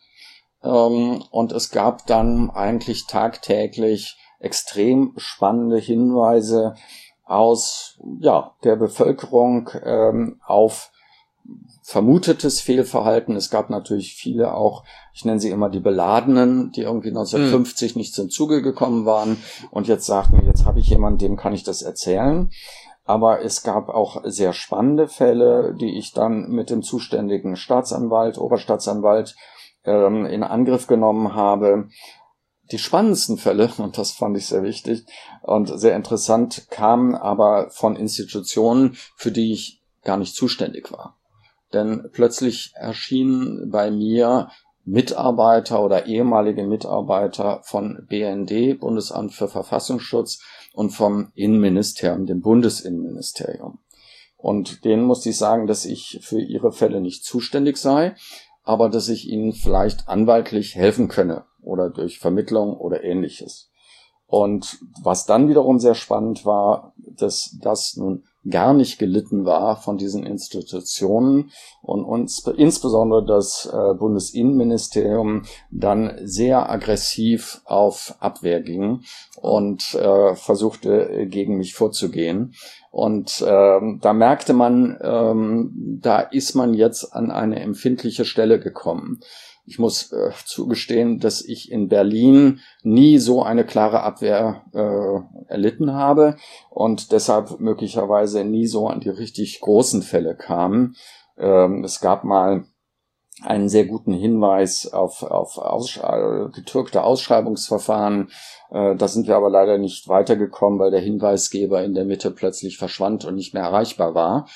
Und es gab dann eigentlich tagtäglich extrem spannende Hinweise aus der Bevölkerung auf vermutetes Fehlverhalten. Es gab natürlich viele auch, ich nenne sie immer die Beladenen, die irgendwie 1950 nicht zum Zuge gekommen waren und jetzt sagten, jetzt habe ich jemanden, dem kann ich das erzählen. Aber es gab auch sehr spannende Fälle, die ich dann mit dem zuständigen Staatsanwalt, Oberstaatsanwalt in Angriff genommen habe. Die spannendsten Fälle, und das fand ich sehr wichtig und sehr interessant, kamen aber von Institutionen, für die ich gar nicht zuständig war. Denn plötzlich erschienen bei mir Mitarbeiter oder ehemalige Mitarbeiter von BND, Bundesamt für Verfassungsschutz, und vom Innenministerium, dem Bundesinnenministerium. Und denen musste ich sagen, dass ich für ihre Fälle nicht zuständig sei, aber dass ich ihnen vielleicht anwaltlich helfen könne oder durch Vermittlung oder Ähnliches. Und was dann wiederum sehr spannend war, dass das nun gar nicht gelitten war von diesen Institutionen und uns, insbesondere das Bundesinnenministerium, dann sehr aggressiv auf Abwehr ging und versuchte, gegen mich vorzugehen. Und da merkte man, da ist man jetzt an eine empfindliche Stelle gekommen. Ich muss zugestehen, dass ich in Berlin nie so eine klare Abwehr erlitten habe und deshalb möglicherweise nie so an die richtig großen Fälle kam. Es gab mal einen sehr guten Hinweis auf getürkte Ausschreibungsverfahren. Da sind wir aber leider nicht weitergekommen, weil der Hinweisgeber in der Mitte plötzlich verschwand und nicht mehr erreichbar war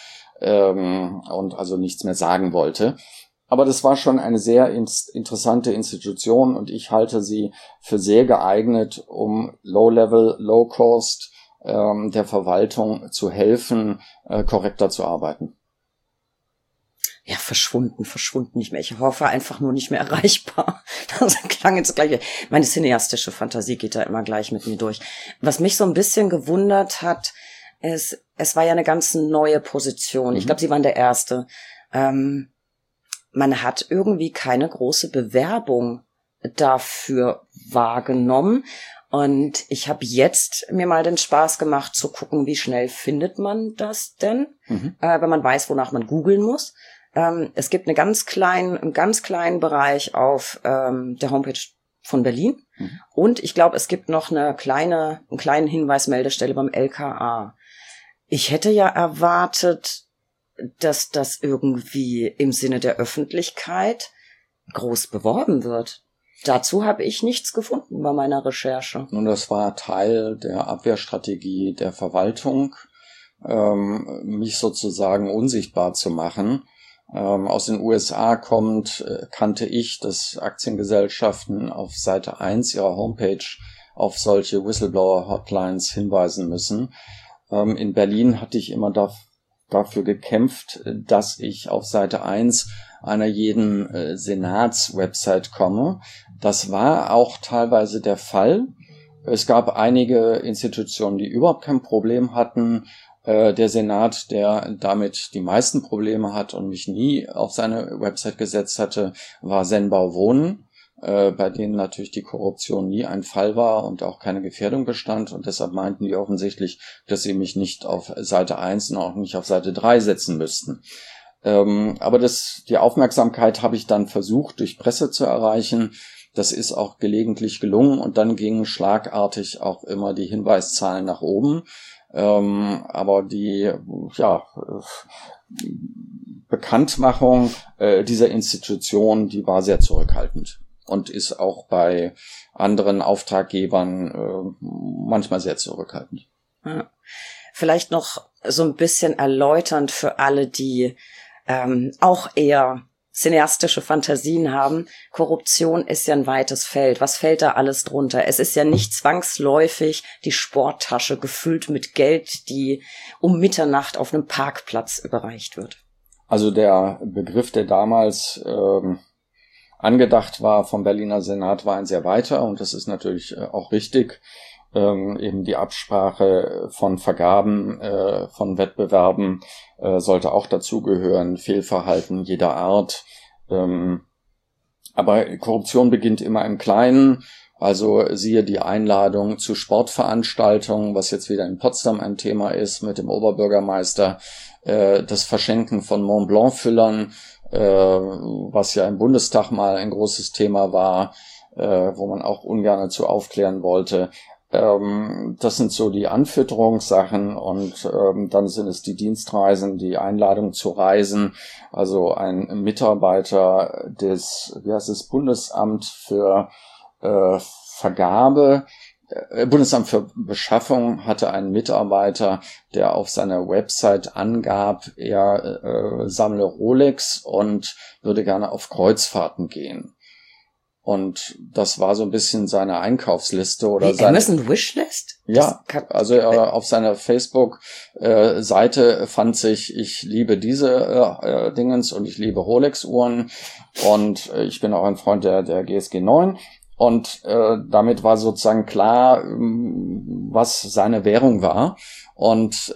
und also nichts mehr sagen wollte. Aber das war schon eine sehr interessante Institution und ich halte sie für sehr geeignet, um Low-Level, Low-Cost der Verwaltung zu helfen, korrekter zu arbeiten.
Ja, verschwunden nicht mehr. Ich hoffe einfach nur nicht mehr erreichbar. Das klang jetzt gleich. Meine cineastische Fantasie geht da immer gleich mit mir durch. Was mich so ein bisschen gewundert hat, ist, es war ja eine ganz neue Position. Ich glaube, Sie waren der Erste. Man hat irgendwie keine große Bewerbung dafür wahrgenommen. Und ich habe jetzt mir mal den Spaß gemacht zu gucken, wie schnell findet man das denn, wenn man weiß, wonach man googeln muss. Es gibt einen ganz kleinen Bereich auf der Homepage von Berlin. Und ich glaube, es gibt noch einen kleinen Hinweismeldestelle beim LKA. Ich hätte ja erwartet, dass das irgendwie im Sinne der Öffentlichkeit groß beworben wird. Dazu habe ich nichts gefunden bei meiner Recherche.
Nun, das war Teil der Abwehrstrategie der Verwaltung, mich sozusagen unsichtbar zu machen. Aus den USA kannte ich, dass Aktiengesellschaften auf Seite 1 ihrer Homepage auf solche Whistleblower-Hotlines hinweisen müssen. In Berlin hatte ich immer dafür gekämpft, dass ich auf Seite 1 einer jeden Senats-Website komme. Das war auch teilweise der Fall. Es gab einige Institutionen, die überhaupt kein Problem hatten. Der Senat, der damit die meisten Probleme hat und mich nie auf seine Website gesetzt hatte, war Senbau Wohnen, bei denen natürlich die Korruption nie ein Fall war und auch keine Gefährdung bestand. Und deshalb meinten die offensichtlich, dass sie mich nicht auf Seite 1 und auch nicht auf Seite 3 setzen müssten. Aber die Aufmerksamkeit habe ich dann versucht, durch Presse zu erreichen. Das ist auch gelegentlich gelungen und dann gingen schlagartig auch immer die Hinweiszahlen nach oben. Aber die Bekanntmachung dieser Institution, die war sehr zurückhaltend und ist auch bei anderen Auftraggebern manchmal sehr zurückhaltend.
Ja. Vielleicht noch so ein bisschen erläuternd für alle, die auch eher cineastische Fantasien haben. Korruption ist ja ein weites Feld. Was fällt da alles drunter? Es ist ja nicht zwangsläufig die Sporttasche gefüllt mit Geld, die um Mitternacht auf einem Parkplatz überreicht wird.
Also der Begriff, der damals angedacht war vom Berliner Senat, war ein sehr weiter und das ist natürlich auch richtig. Eben die Absprache von Vergaben, von Wettbewerben sollte auch dazugehören, Fehlverhalten jeder Art. Aber Korruption beginnt immer im Kleinen, also siehe die Einladung zu Sportveranstaltungen, was jetzt wieder in Potsdam ein Thema ist mit dem Oberbürgermeister, das Verschenken von Mont Blanc-Füllern, was ja im Bundestag mal ein großes Thema war, wo man auch ungern zu aufklären wollte. Das sind so die Anfütterungssachen und dann sind es die Dienstreisen, die Einladung zu Reisen. Also ein Mitarbeiter des Bundesamt für Bundesamt für Beschaffung hatte einen Mitarbeiter, der auf seiner Website angab, er sammle Rolex und würde gerne auf Kreuzfahrten gehen. Und das war so ein bisschen seine Einkaufsliste oder seine
Amazon Wishlist?
Ja, also auf seiner Facebook-Seite fand sich, ich liebe diese Dingens und ich liebe Rolex-Uhren und ich bin auch ein Freund der GSG 9 und damit war sozusagen klar, was seine Währung war und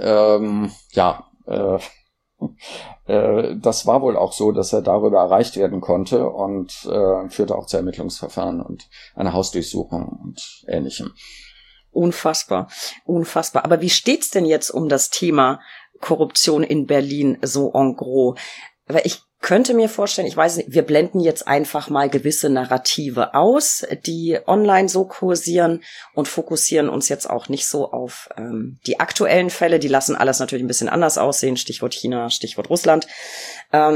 das war wohl auch so, dass er darüber erreicht werden konnte und führte auch zu Ermittlungsverfahren und einer Hausdurchsuchung und Ähnlichem.
Unfassbar. Aber wie steht's denn jetzt um das Thema Korruption in Berlin so en gros? Weil ich könnte mir vorstellen, ich weiß nicht, wir blenden jetzt einfach mal gewisse Narrative aus, die online so kursieren und fokussieren uns jetzt auch nicht so auf die aktuellen Fälle. Die lassen alles natürlich ein bisschen anders aussehen. Stichwort China, Stichwort Russland.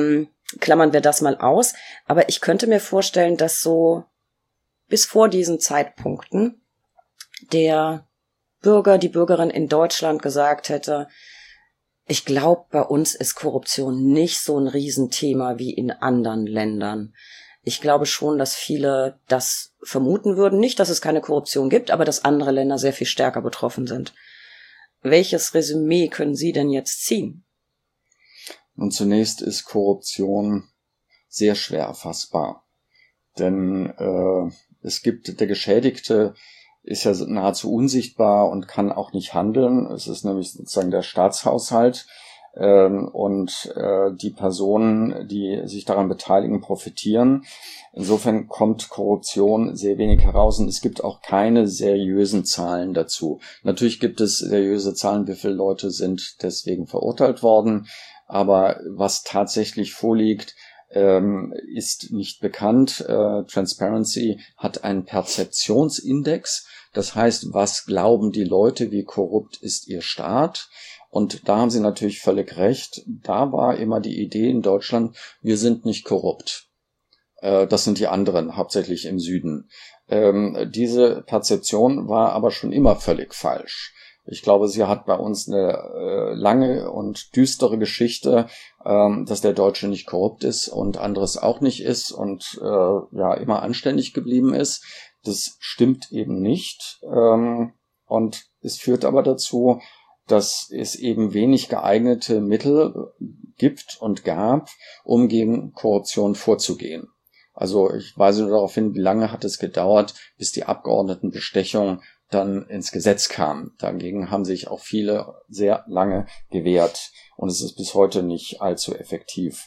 klammern wir das mal aus. Aber ich könnte mir vorstellen, dass so bis vor diesen Zeitpunkten der Bürger, die Bürgerin in Deutschland gesagt hätte, ich glaube, bei uns ist Korruption nicht so ein Riesenthema wie in anderen Ländern. Ich glaube schon, dass viele das vermuten würden. Nicht, dass es keine Korruption gibt, aber dass andere Länder sehr viel stärker betroffen sind. Welches Resümee können Sie denn jetzt ziehen?
Und zunächst ist Korruption sehr schwer erfassbar. Denn der Geschädigte ist ja nahezu unsichtbar und kann auch nicht handeln. Es ist nämlich sozusagen der Staatshaushalt. Und die Personen, die sich daran beteiligen, profitieren. Insofern kommt Korruption sehr wenig heraus und es gibt auch keine seriösen Zahlen dazu. Natürlich gibt es seriöse Zahlen, wie viele Leute sind deswegen verurteilt worden, aber was tatsächlich vorliegt, ist nicht bekannt. Transparency hat einen Perzeptionsindex, das heißt, was glauben die Leute, wie korrupt ist ihr Staat? Und da haben Sie natürlich völlig recht. Da war immer die Idee in Deutschland, wir sind nicht korrupt. Das sind die anderen, hauptsächlich im Süden. Diese Perzeption war aber schon immer völlig falsch. Ich glaube, sie hat bei uns eine lange und düstere Geschichte, dass der Deutsche nicht korrupt ist und anderes auch nicht ist und immer anständig geblieben ist. Das stimmt eben nicht. Und es führt aber dazu, dass es eben wenig geeignete Mittel gibt und gab, um gegen Korruption vorzugehen. Also ich weise nur darauf hin, wie lange hat es gedauert, bis die Abgeordnetenbestechung dann ins Gesetz kam. Dagegen haben sich auch viele sehr lange gewehrt und es ist bis heute nicht allzu effektiv.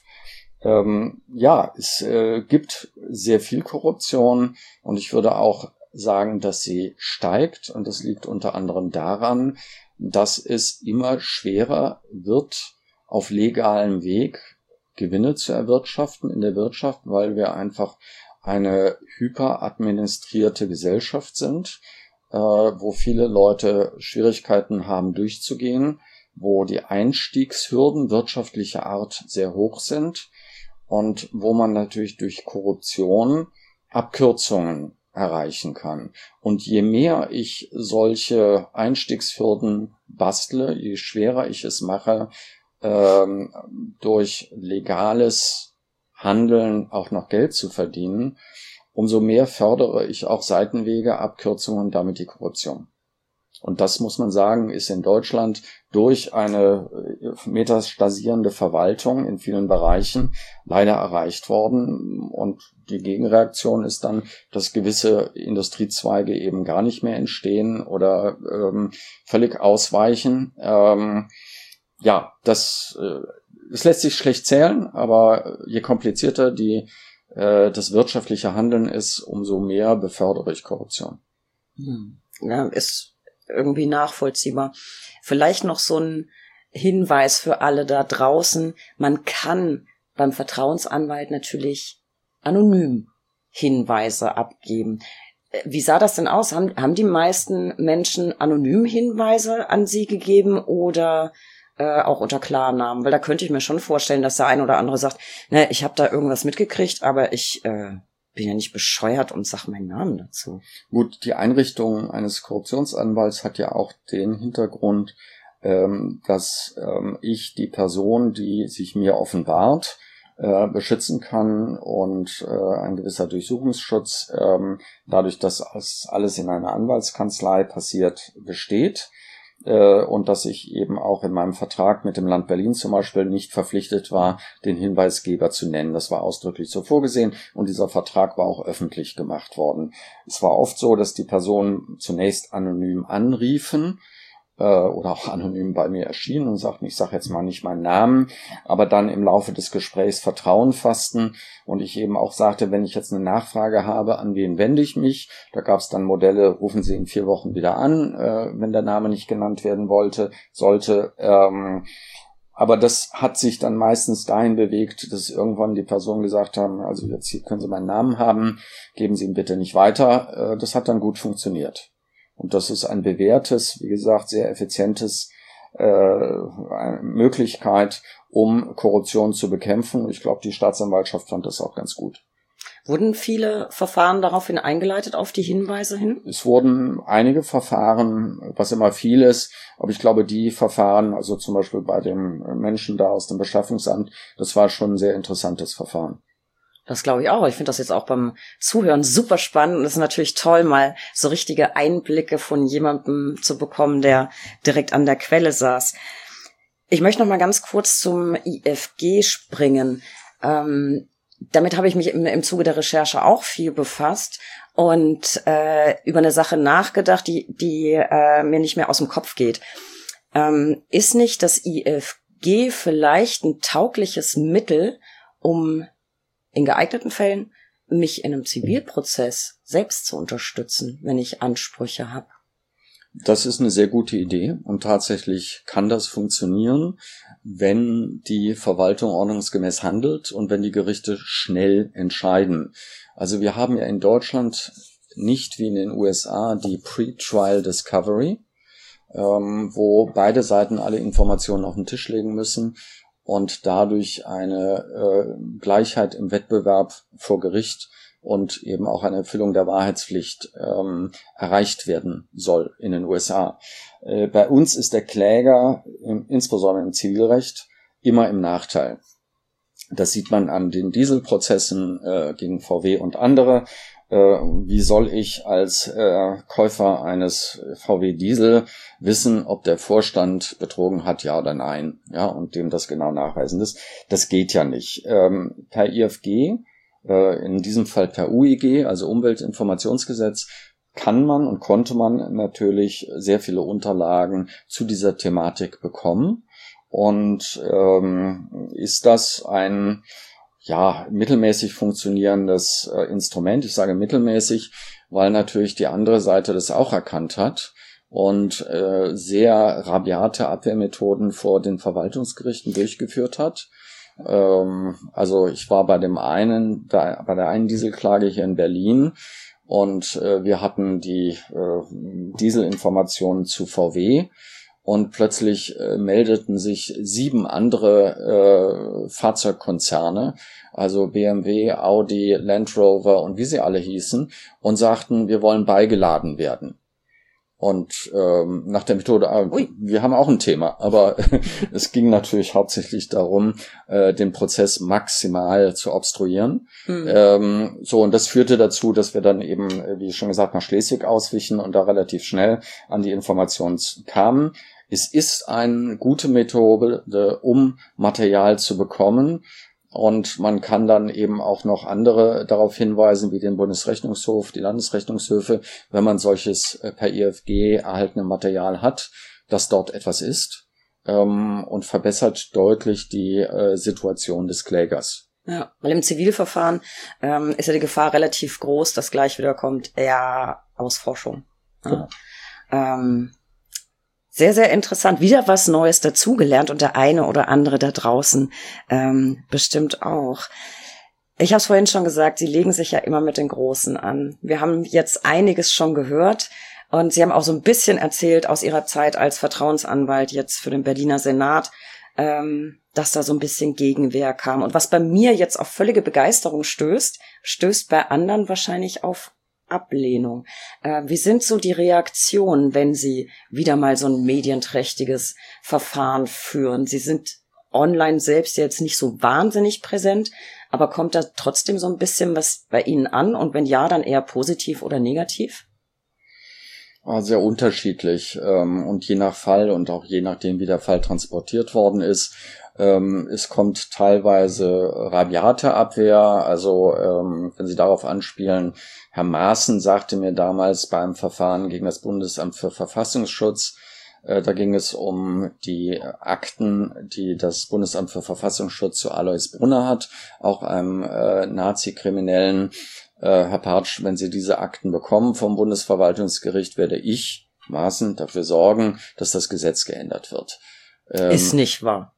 Es gibt sehr viel Korruption und ich würde auch sagen, dass sie steigt und das liegt unter anderem daran, dass es immer schwerer wird, auf legalem Weg Gewinne zu erwirtschaften in der Wirtschaft, weil wir einfach eine hyperadministrierte Gesellschaft sind, wo viele Leute Schwierigkeiten haben durchzugehen, wo die Einstiegshürden wirtschaftlicher Art sehr hoch sind und wo man natürlich durch Korruption Abkürzungen erreichen kann. Und je mehr ich solche Einstiegshürden bastle, je schwerer ich es mache, durch legales Handeln auch noch Geld zu verdienen, umso mehr fördere ich auch Seitenwege, Abkürzungen und damit die Korruption. Und das, muss man sagen, ist in Deutschland durch eine metastasierende Verwaltung in vielen Bereichen leider erreicht worden. Und die Gegenreaktion ist dann, dass gewisse Industriezweige eben gar nicht mehr entstehen oder völlig ausweichen. Es lässt sich schlecht zählen, aber je komplizierter das wirtschaftliche Handeln ist, umso mehr befördere ich Korruption.
Ja, ist irgendwie nachvollziehbar. Vielleicht noch so ein Hinweis für alle da draußen. Man kann beim Vertrauensanwalt natürlich anonym Hinweise abgeben. Wie sah das denn aus? Haben die meisten Menschen anonym Hinweise an Sie gegeben oder auch unter Klarnamen? Weil da könnte ich mir schon vorstellen, dass der eine oder andere sagt, ne, ich habe da irgendwas mitgekriegt, aber ich bin ja nicht bescheuert und sag meinen Namen dazu.
Gut, die Einrichtung eines Korruptionsanwalts hat ja auch den Hintergrund, dass ich die Person, die sich mir offenbart, beschützen kann und ein gewisser Durchsuchungsschutz, dadurch, dass alles in einer Anwaltskanzlei passiert, besteht. Und dass ich eben auch in meinem Vertrag mit dem Land Berlin zum Beispiel nicht verpflichtet war, den Hinweisgeber zu nennen. Das war ausdrücklich so vorgesehen und dieser Vertrag war auch öffentlich gemacht worden. Es war oft so, dass die Personen zunächst anonym anriefen oder auch anonym bei mir erschienen und sagten, ich sage jetzt mal nicht meinen Namen, aber dann im Laufe des Gesprächs Vertrauen fassten und ich eben auch sagte, wenn ich jetzt eine Nachfrage habe, an wen wende ich mich? Da gab es dann Modelle, rufen Sie in 4 Wochen wieder an, wenn der Name nicht genannt werden sollte. Aber das hat sich dann meistens dahin bewegt, dass irgendwann die Personen gesagt haben, also jetzt hier können Sie meinen Namen haben, geben Sie ihn bitte nicht weiter. Das hat dann gut funktioniert. Und das ist ein bewährtes, wie gesagt, sehr effizientes Möglichkeit, um Korruption zu bekämpfen. Ich glaube, die Staatsanwaltschaft fand das auch ganz gut.
Wurden viele Verfahren daraufhin eingeleitet, auf die Hinweise hin?
Es wurden einige Verfahren, was immer viel ist, aber ich glaube, die Verfahren, also zum Beispiel bei dem Menschen da aus dem Beschaffungsamt, das war schon ein sehr interessantes Verfahren.
Das glaube ich auch. Ich finde das jetzt auch beim Zuhören super spannend. Und es ist natürlich toll, mal so richtige Einblicke von jemandem zu bekommen, der direkt an der Quelle saß. Ich möchte noch mal ganz kurz zum IFG springen. Damit habe ich mich im Zuge der Recherche auch viel befasst und über eine Sache nachgedacht, die mir nicht mehr aus dem Kopf geht. Ist nicht das IFG vielleicht ein taugliches Mittel, um in geeigneten Fällen mich in einem Zivilprozess selbst zu unterstützen, wenn ich Ansprüche habe?
Das ist eine sehr gute Idee und tatsächlich kann das funktionieren, wenn die Verwaltung ordnungsgemäß handelt und wenn die Gerichte schnell entscheiden. Also wir haben ja in Deutschland nicht wie in den USA die Pre-Trial Discovery, wo beide Seiten alle Informationen auf den Tisch legen müssen und dadurch eine Gleichheit im Wettbewerb vor Gericht und eben auch eine Erfüllung der Wahrheitspflicht erreicht werden soll in den USA. Bei uns ist der Kläger, insbesondere im Zivilrecht, immer im Nachteil. Das sieht man an den Dieselprozessen gegen VW und andere. Wie soll ich als Käufer eines VW Diesel wissen, ob der Vorstand betrogen hat, ja oder nein, ja, und dem das genau nachweisen ist? Das geht ja nicht. Per IFG, in diesem Fall per UIG, also Umweltinformationsgesetz, kann man und konnte man natürlich sehr viele Unterlagen zu dieser Thematik bekommen. Und ist das ein mittelmäßig funktionierendes Instrument? Ich sage mittelmäßig, weil natürlich die andere Seite das auch erkannt hat und sehr rabiate Abwehrmethoden vor den Verwaltungsgerichten durchgeführt hat. Also ich war bei der einen Dieselklage hier in Berlin und wir hatten die Dieselinformationen zu VW. Und plötzlich meldeten sich 7 andere Fahrzeugkonzerne, also BMW, Audi, Land Rover und wie sie alle hießen, und sagten, wir wollen beigeladen werden. Und nach der Methode, wir haben auch ein Thema, aber es ging natürlich hauptsächlich darum, den Prozess maximal zu obstruieren. Und das führte dazu, dass wir dann eben, wie schon gesagt, nach Schleswig auswichen und da relativ schnell an die Informationen kamen. Es ist eine gute Methode, um Material zu bekommen. Und man kann dann eben auch noch andere darauf hinweisen, wie den Bundesrechnungshof, die Landesrechnungshöfe, wenn man solches per IFG erhaltene Material hat, dass dort etwas ist und verbessert deutlich die Situation des Klägers.
Ja, weil im Zivilverfahren ist ja die Gefahr relativ groß, dass gleich wieder kommt, Ausforschung. Ja. Genau. Sehr, sehr interessant. Wieder was Neues dazugelernt und der eine oder andere da draußen bestimmt auch. Ich habe es vorhin schon gesagt, Sie legen sich ja immer mit den Großen an. Wir haben jetzt einiges schon gehört und Sie haben auch so ein bisschen erzählt aus Ihrer Zeit als Vertrauensanwalt jetzt für den Berliner Senat, dass da so ein bisschen Gegenwehr kam. Und was bei mir jetzt auf völlige Begeisterung stößt bei anderen wahrscheinlich auf Ablehnung. Wie sind so die Reaktionen, wenn Sie wieder mal so ein medienträchtiges Verfahren führen? Sie sind online selbst jetzt nicht so wahnsinnig präsent, aber kommt da trotzdem so ein bisschen was bei Ihnen an? Und wenn ja, dann eher positiv oder negativ?
Sehr unterschiedlich und je nach Fall und auch je nachdem, wie der Fall transportiert worden ist. Es kommt teilweise rabiate Abwehr, also wenn Sie darauf anspielen, Herr Maaßen sagte mir damals beim Verfahren gegen das Bundesamt für Verfassungsschutz, da ging es um die Akten, die das Bundesamt für Verfassungsschutz zu Alois Brunner hat, auch einem Nazi-Kriminellen. Herr Partsch, wenn Sie diese Akten bekommen vom Bundesverwaltungsgericht, werde ich, Maaßen, dafür sorgen, dass das Gesetz geändert wird.
Ist nicht wahr.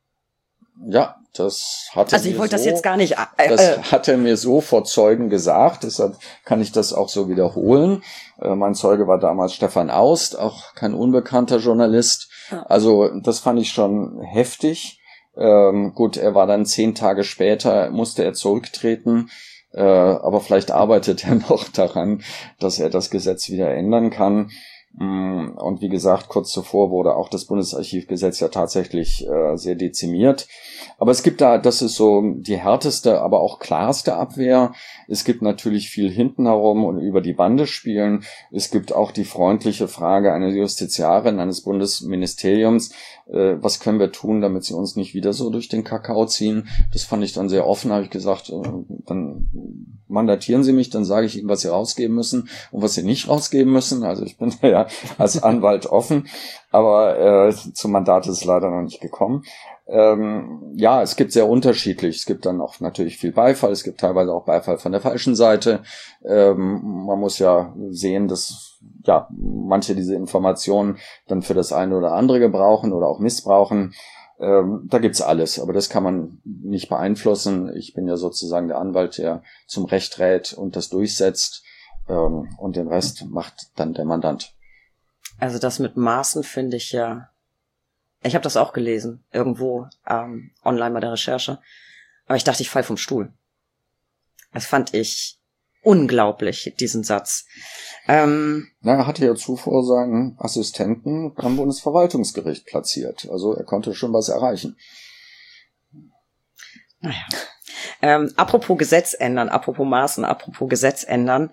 Ja, das hat er
also ich wollte das jetzt gar nicht.
Das hat er mir so vor Zeugen gesagt, deshalb kann ich das auch so wiederholen. Mein Zeuge war damals Stefan Aust, auch kein unbekannter Journalist. Also das fand ich schon heftig. Gut, er war dann 10 Tage später, musste er zurücktreten. Aber vielleicht arbeitet er noch daran, dass er das Gesetz wieder ändern kann. Und wie gesagt, kurz zuvor wurde auch das Bundesarchivgesetz ja tatsächlich sehr dezimiert. Aber es gibt da, das ist so die härteste, aber auch klarste Abwehr. Es gibt natürlich viel hinten herum und über die Bande spielen. Es gibt auch die freundliche Frage einer Justiziarin, eines Bundesministeriums, was können wir tun, damit sie uns nicht wieder so durch den Kakao ziehen. Das fand ich dann sehr offen, habe ich gesagt, dann mandatieren Sie mich, dann sage ich Ihnen, was Sie rausgeben müssen und was Sie nicht rausgeben müssen. Also ich bin ja als Anwalt offen, aber zum Mandat ist es leider noch nicht gekommen. Ja, es gibt sehr unterschiedlich. Es gibt dann auch natürlich viel Beifall. Es gibt teilweise auch Beifall von der falschen Seite. Man muss ja sehen, dass ja manche diese Informationen dann für das eine oder andere gebrauchen oder auch missbrauchen. Da gibt's alles, aber das kann man nicht beeinflussen. Ich bin ja sozusagen der Anwalt, der zum Recht rät und das durchsetzt. Und den Rest macht dann der Mandant.
Also das mit Maßen finde ich ja. Ich habe das auch gelesen, irgendwo online bei der Recherche. Aber ich dachte, ich fall vom Stuhl. Das fand ich unglaublich, diesen Satz.
Er hatte ja zuvor seinen Assistenten am Bundesverwaltungsgericht platziert. Also er konnte schon was erreichen.
Naja. Apropos Gesetz ändern, apropos Maßen, apropos Gesetz ändern.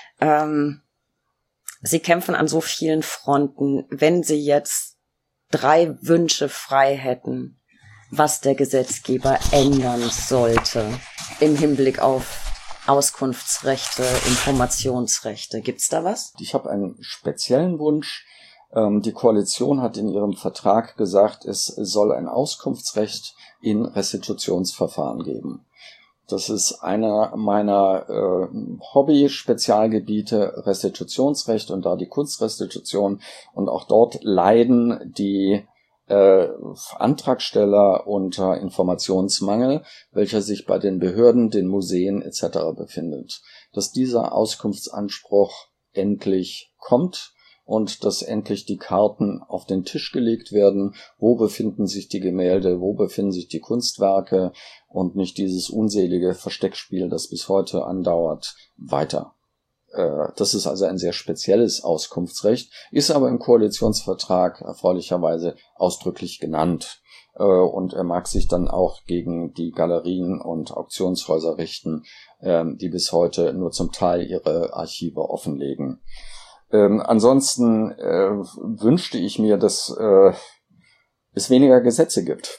Sie kämpfen an so vielen Fronten. Wenn Sie jetzt 3 Wünsche frei hätten, was der Gesetzgeber ändern sollte im Hinblick auf Auskunftsrechte, Informationsrechte. Gibt's da was?
Ich habe einen speziellen Wunsch. Die Koalition hat in ihrem Vertrag gesagt, es soll ein Auskunftsrecht in Restitutionsverfahren geben. Das ist einer meiner Hobby-Spezialgebiete, Restitutionsrecht und da die Kunstrestitution. Und auch dort leiden die Antragsteller unter Informationsmangel, welcher sich bei den Behörden, den Museen etc. befindet. Dass dieser Auskunftsanspruch endlich kommt und dass endlich die Karten auf den Tisch gelegt werden, wo befinden sich die Gemälde, wo befinden sich die Kunstwerke und nicht dieses unselige Versteckspiel, das bis heute andauert, weiter. Das ist also ein sehr spezielles Auskunftsrecht, ist aber im Koalitionsvertrag erfreulicherweise ausdrücklich genannt. Und er mag sich dann auch gegen die Galerien und Auktionshäuser richten, die bis heute nur zum Teil ihre Archive offenlegen. Ansonsten wünschte ich mir, dass es weniger Gesetze gibt.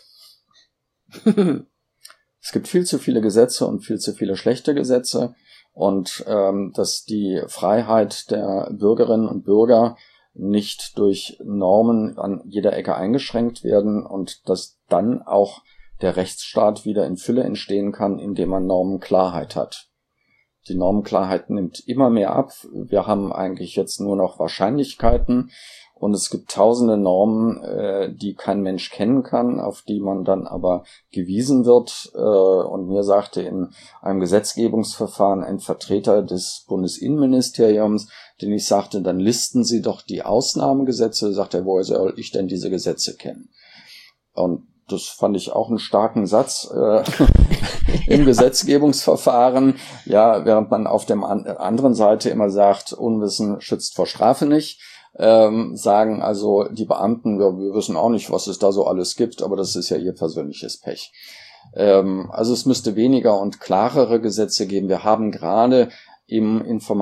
Es gibt viel zu viele Gesetze und viel zu viele schlechte Gesetze. Und dass die Freiheit der Bürgerinnen und Bürger nicht durch Normen an jeder Ecke eingeschränkt werden und dass dann auch der Rechtsstaat wieder in Fülle entstehen kann, indem man Normenklarheit hat. Die Normenklarheit nimmt immer mehr ab. Wir haben eigentlich jetzt nur noch Wahrscheinlichkeiten und es gibt tausende Normen, die kein Mensch kennen kann, auf die man dann aber gewiesen wird. Und mir sagte in einem Gesetzgebungsverfahren ein Vertreter des Bundesinnenministeriums, den ich sagte, dann listen Sie doch die Ausnahmegesetze. Sagt er, woher soll ich denn diese Gesetze kennen? Und das fand ich auch einen starken Satz im Gesetzgebungsverfahren. Ja, während man auf der anderen Seite immer sagt, Unwissen schützt vor Strafe nicht. Sagen also die Beamten, ja, wir wissen auch nicht, was es da so alles gibt, aber das ist ja ihr persönliches Pech. Also es müsste weniger und klarere Gesetze geben. Wir haben gerade im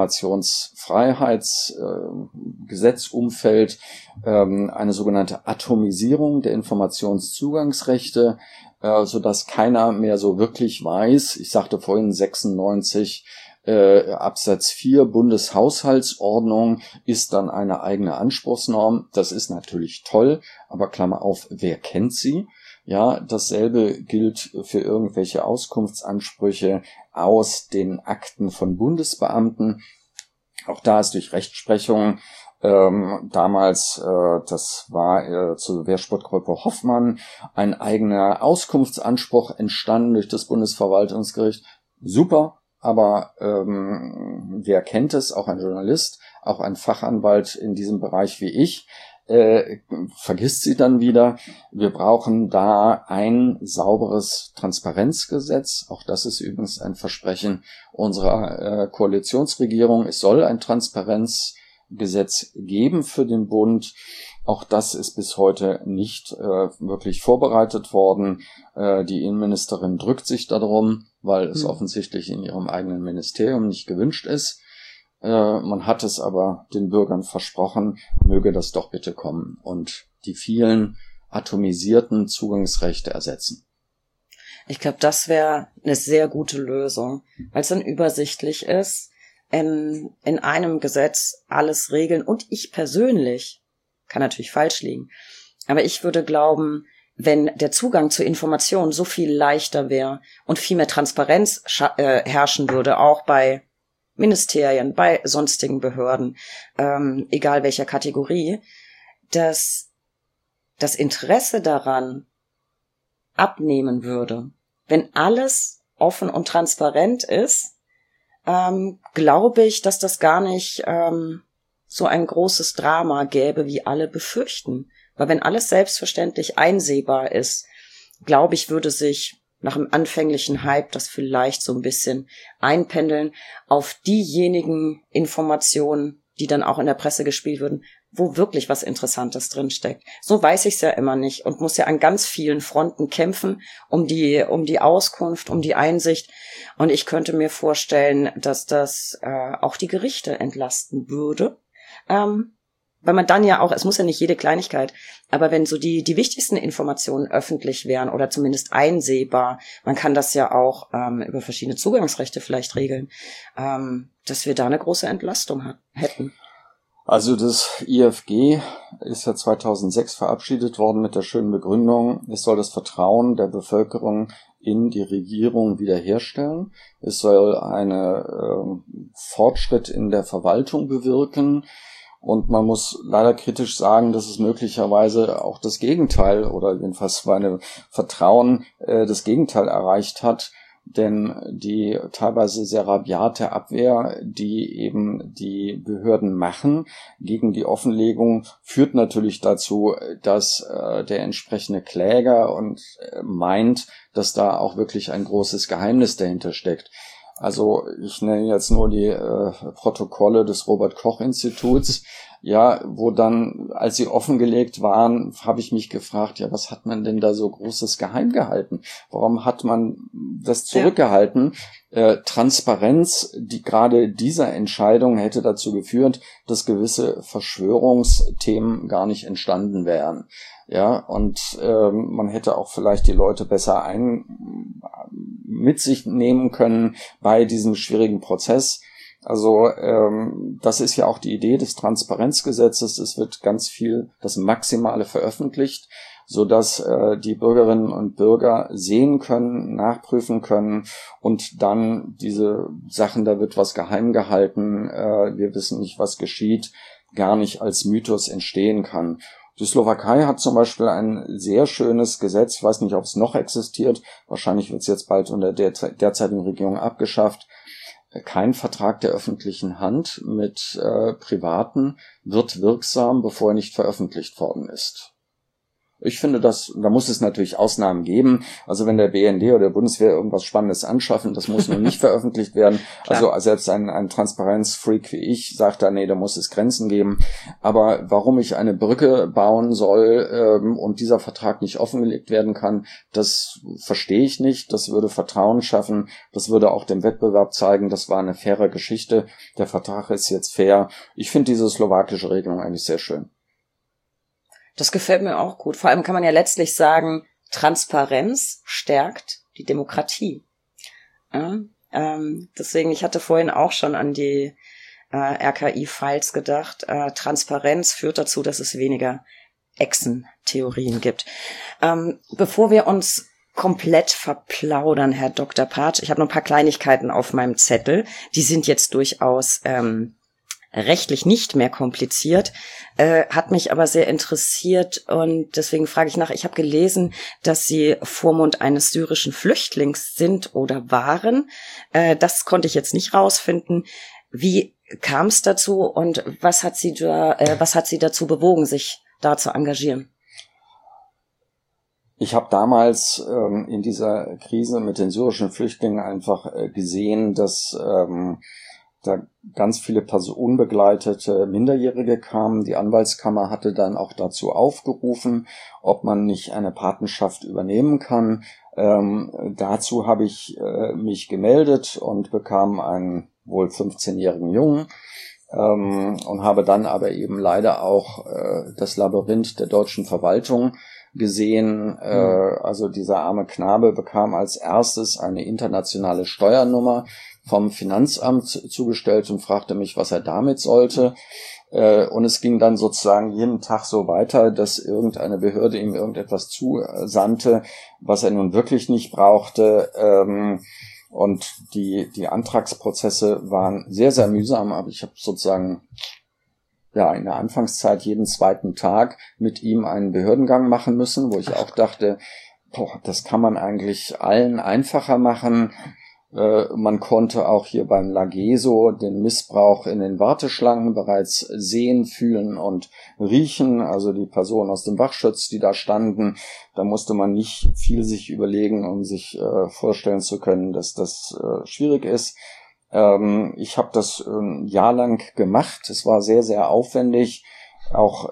Informationsfreiheitsgesetzumfeld eine sogenannte Atomisierung der Informationszugangsrechte, sodass keiner mehr so wirklich weiß. Ich sagte vorhin 96 Absatz 4 Bundeshaushaltsordnung ist dann eine eigene Anspruchsnorm. Das ist natürlich toll, aber Klammer auf, wer kennt sie? Ja, dasselbe gilt für irgendwelche Auskunftsansprüche aus den Akten von Bundesbeamten. Auch da ist durch Rechtsprechung damals, das war zu Wehrsportgruppe Hoffmann, ein eigener Auskunftsanspruch entstanden durch das Bundesverwaltungsgericht. Super. Aber wer kennt es, auch ein Journalist, auch ein Fachanwalt in diesem Bereich wie ich, vergisst sie dann wieder. Wir brauchen da ein sauberes Transparenzgesetz. Auch das ist übrigens ein Versprechen unserer Koalitionsregierung. Es soll ein Transparenzgesetz geben für den Bund. Auch das ist bis heute nicht wirklich vorbereitet worden. Die Innenministerin drückt sich darum, weil es offensichtlich in ihrem eigenen Ministerium nicht gewünscht ist. Man hat es aber den Bürgern versprochen, möge das doch bitte kommen und die vielen atomisierten Zugangsrechte ersetzen.
Ich glaube, das wäre eine sehr gute Lösung, weil es dann übersichtlich ist, in einem Gesetz alles regeln. Und ich persönlich, kann natürlich falsch liegen, aber ich würde glauben, wenn der Zugang zu Informationen so viel leichter wäre und viel mehr Transparenz herrschen würde, auch bei Ministerien, bei sonstigen Behörden, egal welcher Kategorie, dass das Interesse daran abnehmen würde. Wenn alles offen und transparent ist, glaube ich, dass das gar nicht so ein großes Drama gäbe, wie alle befürchten. Weil wenn alles selbstverständlich einsehbar ist, glaube ich, würde sich nach dem anfänglichen Hype das vielleicht so ein bisschen einpendeln auf diejenigen Informationen, die dann auch in der Presse gespielt würden, wo wirklich was Interessantes drinsteckt. So weiß ich es ja immer nicht und muss ja an ganz vielen Fronten kämpfen um die Auskunft, um die Einsicht. Und ich könnte mir vorstellen, dass das auch die Gerichte entlasten würde. Weil man dann ja auch, es muss ja nicht jede Kleinigkeit, aber wenn so die wichtigsten Informationen öffentlich wären oder zumindest einsehbar, man kann das ja auch über verschiedene Zugangsrechte vielleicht regeln, dass wir da eine große Entlastung hätten.
Also das IFG ist ja 2006 verabschiedet worden mit der schönen Begründung, es soll das Vertrauen der Bevölkerung in die Regierung wiederherstellen. Es soll einen Fortschritt in der Verwaltung bewirken. Und man muss leider kritisch sagen, dass es möglicherweise auch das Gegenteil oder jedenfalls meine Vertrauen das Gegenteil erreicht hat. Denn die teilweise sehr rabiate Abwehr, die eben die Behörden machen gegen die Offenlegung, führt natürlich dazu, dass der entsprechende Kläger meint, dass da auch wirklich ein großes Geheimnis dahinter steckt. Also ich nenne jetzt nur die Protokolle des Robert-Koch-Instituts, ja, wo dann, als sie offengelegt waren, habe ich mich gefragt, ja, was hat man denn da so Großes geheim gehalten? Warum hat man das zurückgehalten? Ja. Transparenz, gerade dieser Entscheidung hätte dazu geführt, dass gewisse Verschwörungsthemen gar nicht entstanden wären. Ja, und man hätte auch vielleicht die Leute besser mit sich nehmen können bei diesem schwierigen Prozess. Also das ist ja auch die Idee des Transparenzgesetzes. Es wird ganz viel das Maximale veröffentlicht, sodass die Bürgerinnen und Bürger sehen können, nachprüfen können und dann diese Sachen, da wird was geheim gehalten, wir wissen nicht, was geschieht, gar nicht als Mythos entstehen kann. Die Slowakei hat zum Beispiel ein sehr schönes Gesetz, ich weiß nicht, ob es noch existiert, wahrscheinlich wird es jetzt bald unter der derzeitigen Regierung abgeschafft. Kein Vertrag der öffentlichen Hand mit Privaten wird wirksam, bevor er nicht veröffentlicht worden ist. Ich finde, da muss es natürlich Ausnahmen geben. Also wenn der BND oder der Bundeswehr irgendwas Spannendes anschaffen, das muss nun nicht veröffentlicht werden. Also selbst ein Transparenzfreak wie ich sagt da, nee, da muss es Grenzen geben. Aber warum ich eine Brücke bauen soll und dieser Vertrag nicht offengelegt werden kann, das verstehe ich nicht. Das würde Vertrauen schaffen. Das würde auch dem Wettbewerb zeigen, das war eine faire Geschichte. Der Vertrag ist jetzt fair. Ich finde diese slowakische Regelung eigentlich sehr schön.
Das gefällt mir auch gut. Vor allem kann man ja letztlich sagen, Transparenz stärkt die Demokratie. Ja, deswegen, ich hatte vorhin auch schon an die RKI-Files gedacht. Transparenz führt dazu, dass es weniger Echsentheorien gibt. Bevor wir uns komplett verplaudern, Herr Dr. Partsch, ich habe noch ein paar Kleinigkeiten auf meinem Zettel. Die sind jetzt durchaus rechtlich nicht mehr kompliziert, hat mich aber sehr interessiert und deswegen frage ich nach. Ich habe gelesen, dass Sie Vormund eines syrischen Flüchtlings sind oder waren. Das konnte ich jetzt nicht rausfinden. Wie kam es dazu und was hat Sie dazu bewogen, sich da zu engagieren?
Ich habe damals in dieser Krise mit den syrischen Flüchtlingen einfach gesehen, dass da ganz viele unbegleitete Minderjährige kamen. Die Anwaltskammer hatte dann auch dazu aufgerufen, ob man nicht eine Patenschaft übernehmen kann. Dazu habe ich mich gemeldet und bekam einen wohl 15-jährigen Jungen und habe dann aber eben leider auch das Labyrinth der deutschen Verwaltung gesehen. Also dieser arme Knabe bekam als erstes eine internationale Steuernummer vom Finanzamt zugestellt und fragte mich, was er damit sollte. Und es ging dann sozusagen jeden Tag so weiter, dass irgendeine Behörde ihm irgendetwas zusandte, was er nun wirklich nicht brauchte. Und die Antragsprozesse waren sehr, sehr mühsam, aber ich habe sozusagen in der Anfangszeit jeden zweiten Tag mit ihm einen Behördengang machen müssen, wo ich auch dachte, das kann man eigentlich allen einfacher machen. Man konnte auch hier beim Lageso den Missbrauch in den Warteschlangen bereits sehen, fühlen und riechen. Also die Personen aus dem Wachschutz, die da standen, da musste man nicht viel sich überlegen, um sich vorstellen zu können, dass das schwierig ist. Ich habe das ein Jahr lang gemacht. Es war sehr, sehr aufwendig, auch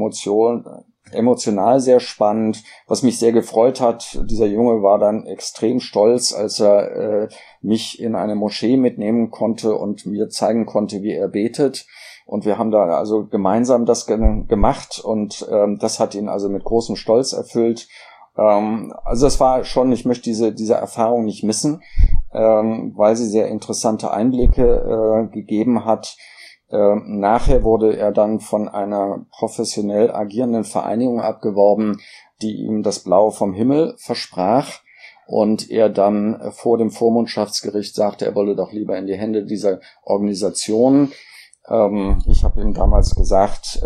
emotional sehr spannend. Was mich sehr gefreut hat, dieser Junge war dann extrem stolz, als er mich in eine Moschee mitnehmen konnte und mir zeigen konnte, wie er betet. Und wir haben da also gemeinsam das gemacht und das hat ihn also mit großem Stolz erfüllt. Also das war schon, ich möchte diese Erfahrung nicht missen, weil sie sehr interessante Einblicke gegeben hat. Nachher wurde er dann von einer professionell agierenden Vereinigung abgeworben, die ihm das Blaue vom Himmel versprach und er dann vor dem Vormundschaftsgericht sagte, er wolle doch lieber in die Hände dieser Organisation. Ich habe ihm damals gesagt,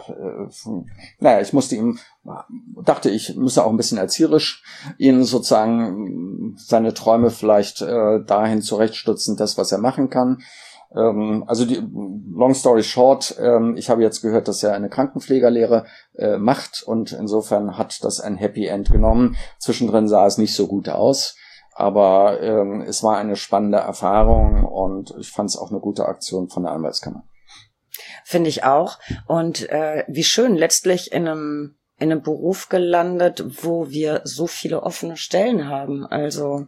ich müsse auch ein bisschen erzieherisch ihn sozusagen seine Träume vielleicht dahin zurechtstutzen, das, was er machen kann. Also long story short, ich habe jetzt gehört, dass er eine Krankenpflegerlehre macht und insofern hat das ein Happy End genommen. Zwischendrin sah es nicht so gut aus, aber es war eine spannende Erfahrung und ich fand es auch eine gute Aktion von der Anwaltskammer.
Finde ich auch. Und wie schön, letztlich in einem Beruf gelandet, wo wir so viele offene Stellen haben. Also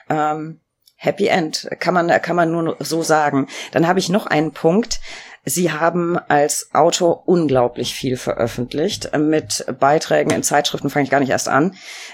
Happy End, kann man nur so sagen. Dann habe ich noch einen Punkt. Sie haben als Autor unglaublich viel veröffentlicht. Mit Beiträgen in Zeitschriften fange ich gar nicht erst an.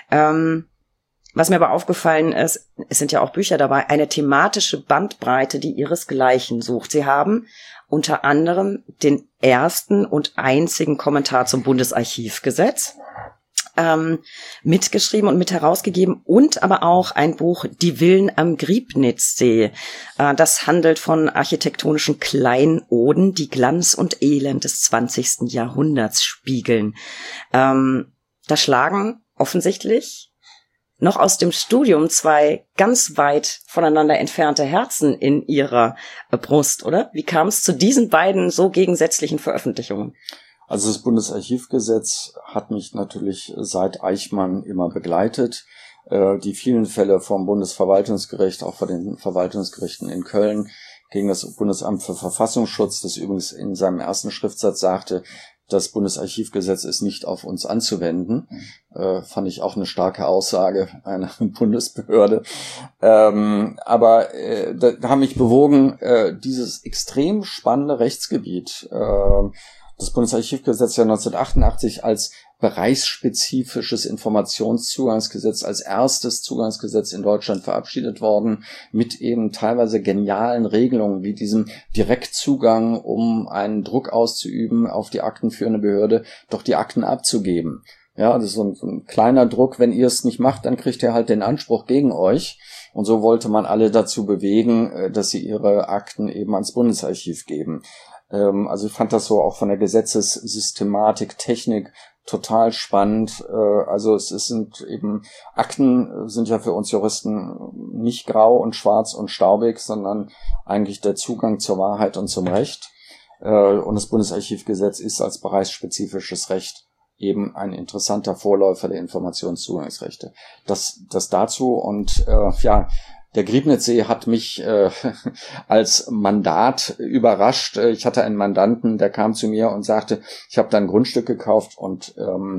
Was mir aber aufgefallen ist, es sind ja auch Bücher dabei, eine thematische Bandbreite, die ihresgleichen sucht. Sie haben unter anderem den ersten und einzigen Kommentar zum Bundesarchivgesetz mitgeschrieben und mit herausgegeben und aber auch ein Buch Die Villen am Griebnitzsee. Das handelt von architektonischen Kleinoden, die Glanz und Elend des 20. Jahrhunderts spiegeln. Da schlagen offensichtlich noch aus dem Studium zwei ganz weit voneinander entfernte Herzen in ihrer Brust, oder? Wie kam es zu diesen beiden so gegensätzlichen Veröffentlichungen?
Also das Bundesarchivgesetz hat mich natürlich seit Eichmann immer begleitet. Die vielen Fälle vom Bundesverwaltungsgericht, auch vor den Verwaltungsgerichten in Köln, gegen das Bundesamt für Verfassungsschutz, das übrigens in seinem ersten Schriftsatz sagte, das Bundesarchivgesetz ist nicht auf uns anzuwenden. Fand ich auch eine starke Aussage einer Bundesbehörde. Aber da haben mich bewogen, dieses extrem spannende Rechtsgebiet, das Bundesarchivgesetz ja 1988 als bereichsspezifisches Informationszugangsgesetz, als erstes Zugangsgesetz in Deutschland verabschiedet worden, mit eben teilweise genialen Regelungen wie diesem Direktzugang, um einen Druck auszuüben auf die aktenführende Behörde, doch die Akten abzugeben. Ja, das ist so ein kleiner Druck, wenn ihr es nicht macht, dann kriegt ihr halt den Anspruch gegen euch. Und so wollte man alle dazu bewegen, dass sie ihre Akten eben ans Bundesarchiv geben. Also ich fand das so auch von der Gesetzessystematik, Technik total spannend. Also sind eben Akten sind ja für uns Juristen nicht grau und schwarz und staubig, sondern eigentlich der Zugang zur Wahrheit und zum Recht. Und das Bundesarchivgesetz ist als bereichsspezifisches Recht eben ein interessanter Vorläufer der Informationszugangsrechte. Das dazu und der Griebnitzsee hat mich als Mandat überrascht. Ich hatte einen Mandanten, der kam zu mir und sagte, ich habe da ein Grundstück gekauft und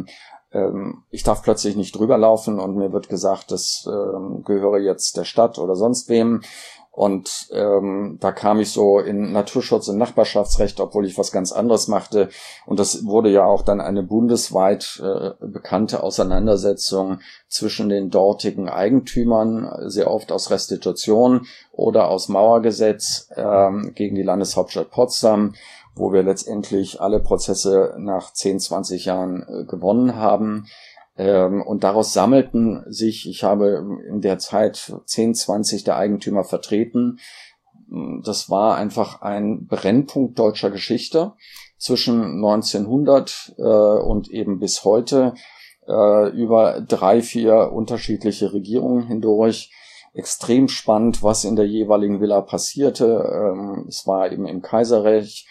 ich darf plötzlich nicht drüber laufen und mir wird gesagt, das gehöre jetzt der Stadt oder sonst wem. Und da kam ich so in Naturschutz und Nachbarschaftsrecht, obwohl ich was ganz anderes machte. Und das wurde ja auch dann eine bundesweit bekannte Auseinandersetzung zwischen den dortigen Eigentümern, sehr oft aus Restitution oder aus Mauergesetz gegen die Landeshauptstadt Potsdam, wo wir letztendlich alle Prozesse nach 10, 20 Jahren gewonnen haben. Und daraus sammelten sich, ich habe in der Zeit 10, 20 der Eigentümer vertreten. Das war einfach ein Brennpunkt deutscher Geschichte zwischen 1900 und eben bis heute, über 3, 4 unterschiedliche Regierungen hindurch. Extrem spannend, was in der jeweiligen Villa passierte. Es war eben im Kaiserreich.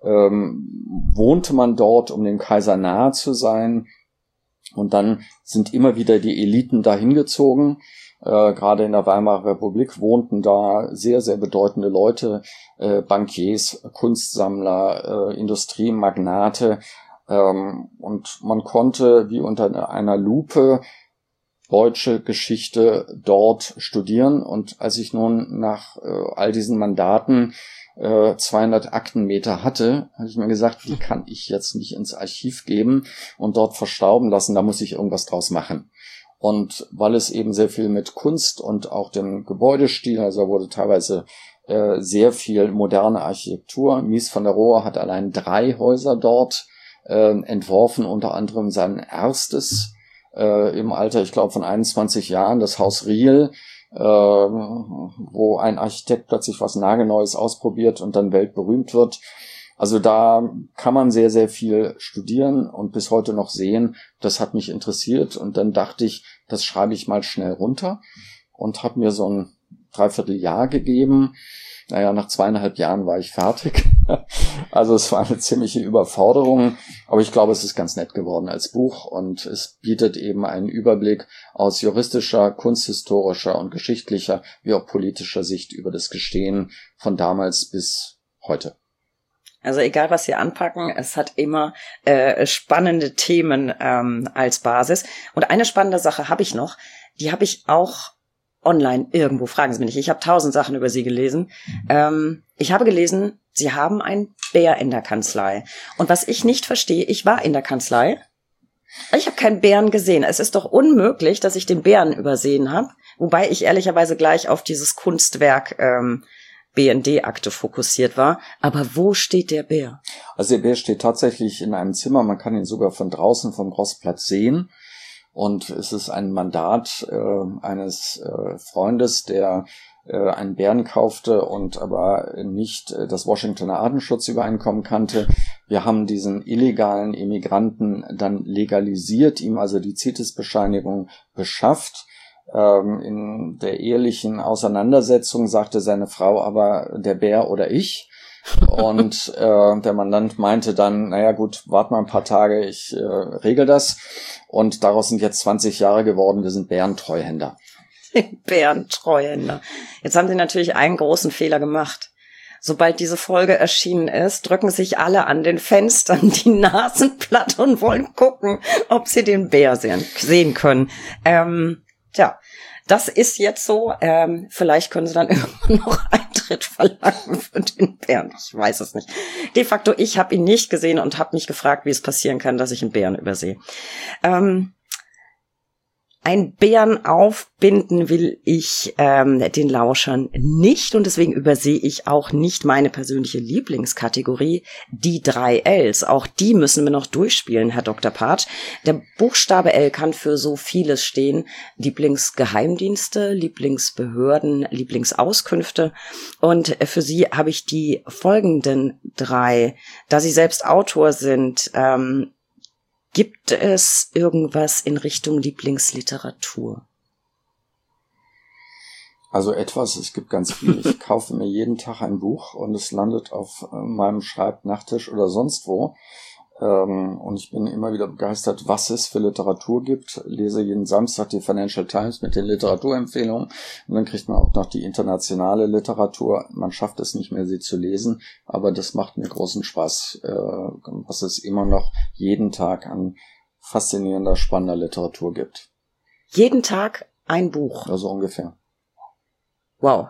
Wohnte man dort, um dem Kaiser nahe zu sein. Und dann sind immer wieder die Eliten dahin gezogen. Gerade in der Weimarer Republik wohnten da sehr, sehr bedeutende Leute, Bankiers, Kunstsammler, Industriemagnate. Und man konnte wie unter einer Lupe deutsche Geschichte dort studieren. Und als ich nun nach all diesen Mandaten 200 Aktenmeter hatte, habe ich mir gesagt, die kann ich jetzt nicht ins Archiv geben und dort verstauben lassen, da muss ich irgendwas draus machen. Und weil es eben sehr viel mit Kunst und auch dem Gebäudestil, also wurde teilweise sehr viel moderne Architektur. Mies van der Rohe hat allein 3 Häuser dort entworfen, unter anderem sein erstes im Alter, ich glaube, von 21 Jahren, das Haus Riel, wo ein Architekt plötzlich was Nagelneues ausprobiert und dann weltberühmt wird. Also da kann man sehr, sehr viel studieren und bis heute noch sehen. Das hat mich interessiert und dann dachte ich, das schreibe ich mal schnell runter und habe mir so ein Dreivierteljahr gegeben. Naja, nach 2,5 Jahren war ich fertig. Also es war eine ziemliche Überforderung, aber ich glaube, es ist ganz nett geworden als Buch und es bietet eben einen Überblick aus juristischer, kunsthistorischer und geschichtlicher wie auch politischer Sicht über das Geschehen von damals bis heute.
Also egal, was Sie anpacken, es hat immer spannende Themen als Basis. Und eine spannende Sache habe ich noch, die habe ich auch online irgendwo, fragen Sie mich nicht, ich habe 1000 Sachen über Sie gelesen. Ich habe gelesen, Sie haben einen Bär in der Kanzlei. Und was ich nicht verstehe, ich war in der Kanzlei, ich habe keinen Bären gesehen. Es ist doch unmöglich, dass ich den Bären übersehen habe, wobei ich ehrlicherweise gleich auf dieses Kunstwerk BND-Akte fokussiert war. Aber wo steht der Bär?
Also der Bär steht tatsächlich in einem Zimmer, man kann ihn sogar von draußen vom Grossplatz sehen. Und es ist ein Mandat eines Freundes, der einen Bären kaufte und aber nicht das Washingtoner Artenschutzübereinkommen kannte. Wir haben diesen illegalen Immigranten dann legalisiert, ihm also die CITES-Bescheinigung beschafft. In der ehelichen Auseinandersetzung sagte seine Frau aber, der Bär oder ich. Und der Mandant meinte dann, naja gut, wart mal ein paar Tage, ich regel das. Und daraus sind jetzt 20 Jahre geworden, wir sind Bärentreuhänder.
Bärentreuhänder. Jetzt haben Sie natürlich einen großen Fehler gemacht. Sobald diese Folge erschienen ist, drücken sich alle an den Fenstern die Nasen platt und wollen gucken, ob sie den Bär sehen können. Tja, das ist jetzt so. Vielleicht können Sie dann irgendwann noch Eintritt verlangen für den Bären. Ich weiß es nicht. De facto, ich habe ihn nicht gesehen und habe mich gefragt, wie es passieren kann, dass ich einen Bären übersehe. Ein Bären aufbinden will ich den Lauschern nicht und deswegen übersehe ich auch nicht meine persönliche Lieblingskategorie, die 3 Ls. Auch die müssen wir noch durchspielen, Herr Dr. Partsch. Der Buchstabe L kann für so vieles stehen. Lieblingsgeheimdienste, Lieblingsbehörden, Lieblingsauskünfte. Und für Sie habe ich die folgenden 3. Da Sie selbst Autor sind, gibt es irgendwas in Richtung Lieblingsliteratur?
Also es gibt ganz viel. Ich kaufe mir jeden Tag ein Buch und es landet auf meinem Schreibnachttisch oder sonst wo. Und ich bin immer wieder begeistert, was es für Literatur gibt. Lese jeden Samstag die Financial Times mit den Literaturempfehlungen. Und dann kriegt man auch noch die internationale Literatur. Man schafft es nicht mehr, sie zu lesen. Aber das macht mir großen Spaß, was es immer noch jeden Tag an faszinierender, spannender Literatur gibt.
Jeden Tag ein Buch?
Also ungefähr.
Wow.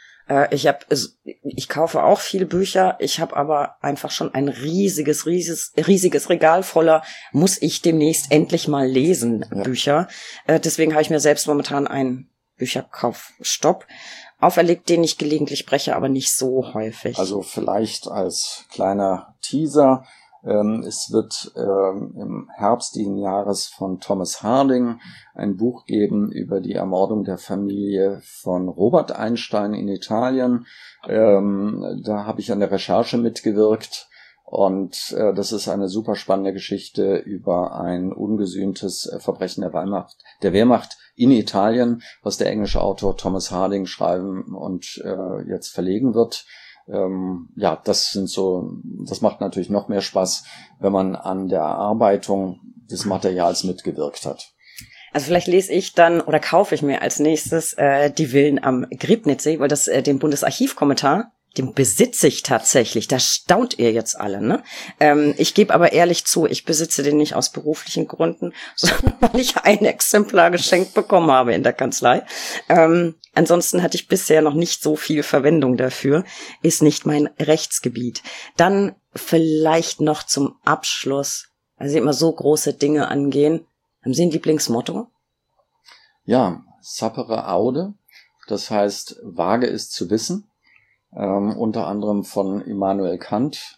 Ich kaufe auch viele Bücher, ich habe aber einfach schon ein riesiges Regal voller, muss ich demnächst endlich mal lesen, ja. Bücher. Deswegen habe ich mir selbst momentan einen Bücherkaufstopp auferlegt, den ich gelegentlich breche, aber nicht so häufig.
Also vielleicht als kleiner Teaser. Es wird im Herbst diesen Jahres von Thomas Harding ein Buch geben über die Ermordung der Familie von Robert Einstein in Italien. Da habe ich an der Recherche mitgewirkt und das ist eine super spannende Geschichte über ein ungesühntes Verbrechen der Wehrmacht in Italien, was der englische Autor Thomas Harding schreiben und jetzt verlegen wird. Das macht natürlich noch mehr Spaß, wenn man an der Erarbeitung des Materials mitgewirkt hat.
Also vielleicht lese ich dann oder kaufe ich mir als nächstes Die Villen am Griebnitzsee, weil das den Bundesarchivkommentar, den besitze ich tatsächlich. Da staunt ihr jetzt alle, ne? Ich gebe aber ehrlich zu, ich besitze den nicht aus beruflichen Gründen, sondern weil ich ein Exemplar geschenkt bekommen habe in der Kanzlei. Ansonsten hatte ich bisher noch nicht so viel Verwendung dafür. Ist nicht mein Rechtsgebiet. Dann vielleicht noch zum Abschluss, also immer so große Dinge angehen. Haben Sie ein Lieblingsmotto?
Ja, sapere aude. Das heißt, wage es zu wissen. Unter anderem von Immanuel Kant.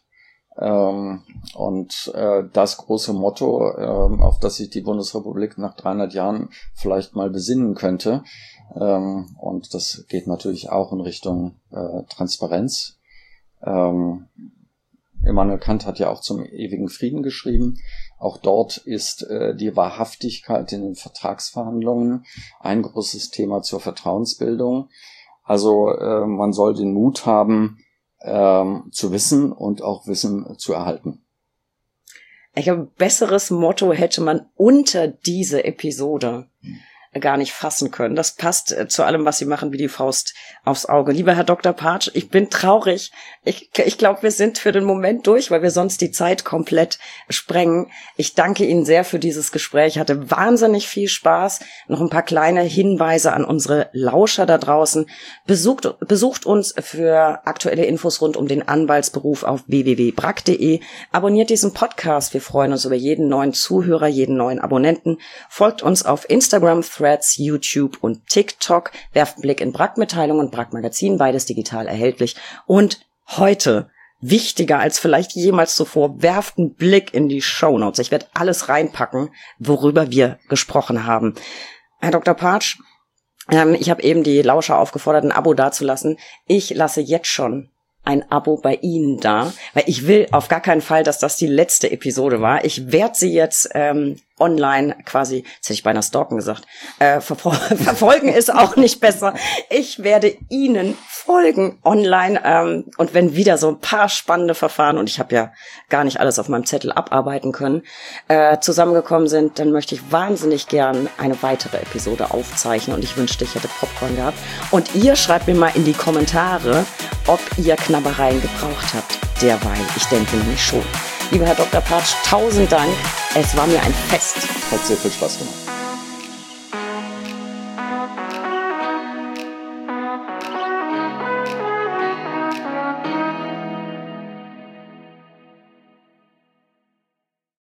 Das große Motto, auf das sich die Bundesrepublik nach 300 Jahren vielleicht mal besinnen könnte. Und das geht natürlich auch in Richtung Transparenz. Immanuel Kant hat ja auch zum ewigen Frieden geschrieben. Auch dort ist die Wahrhaftigkeit in den Vertragsverhandlungen ein großes Thema zur Vertrauensbildung. Also man soll den Mut haben, zu wissen und auch Wissen zu erhalten.
Ich glaube, besseres Motto hätte man unter diese Episode gar nicht fassen können. Das passt zu allem, was Sie machen, wie die Faust aufs Auge. Lieber Herr Dr. Partsch, ich bin traurig. Ich glaube, wir sind für den Moment durch, weil wir sonst die Zeit komplett sprengen. Ich danke Ihnen sehr für dieses Gespräch. Ich hatte wahnsinnig viel Spaß. Noch ein paar kleine Hinweise an unsere Lauscher da draußen. Besucht uns für aktuelle Infos rund um den Anwaltsberuf auf www.brack.de. Abonniert diesen Podcast. Wir freuen uns über jeden neuen Zuhörer, jeden neuen Abonnenten. Folgt uns auf Instagram, Threads, YouTube und TikTok. Werft einen Blick in Brack-Mitteilungen und Brack-Magazin, beides digital erhältlich. Und heute, wichtiger als vielleicht jemals zuvor, werft einen Blick in die Shownotes. Ich werde alles reinpacken, worüber wir gesprochen haben. Herr Dr. Partsch, ich habe eben die Lauscher aufgefordert, ein Abo dazulassen. Ich lasse jetzt schon ein Abo bei Ihnen da, weil ich will auf gar keinen Fall, dass das die letzte Episode war. Ich werde sie jetzt online quasi, jetzt hätte ich beinahe stalken gesagt, verfolgen ist auch nicht besser. Ich werde Ihnen folgen online und wenn wieder so ein paar spannende Verfahren, und ich habe ja gar nicht alles auf meinem Zettel abarbeiten können, zusammengekommen sind, dann möchte ich wahnsinnig gern eine weitere Episode aufzeichnen und ich wünschte, ich hätte Popcorn gehabt. Und ihr schreibt mir mal in die Kommentare, ob ihr Knabbereien gebraucht habt derweil. Ich denke nämlich schon. Lieber Herr Dr. Partsch, 1000 Dank. Es war mir ein Fest.
Hat sehr viel Spaß gemacht.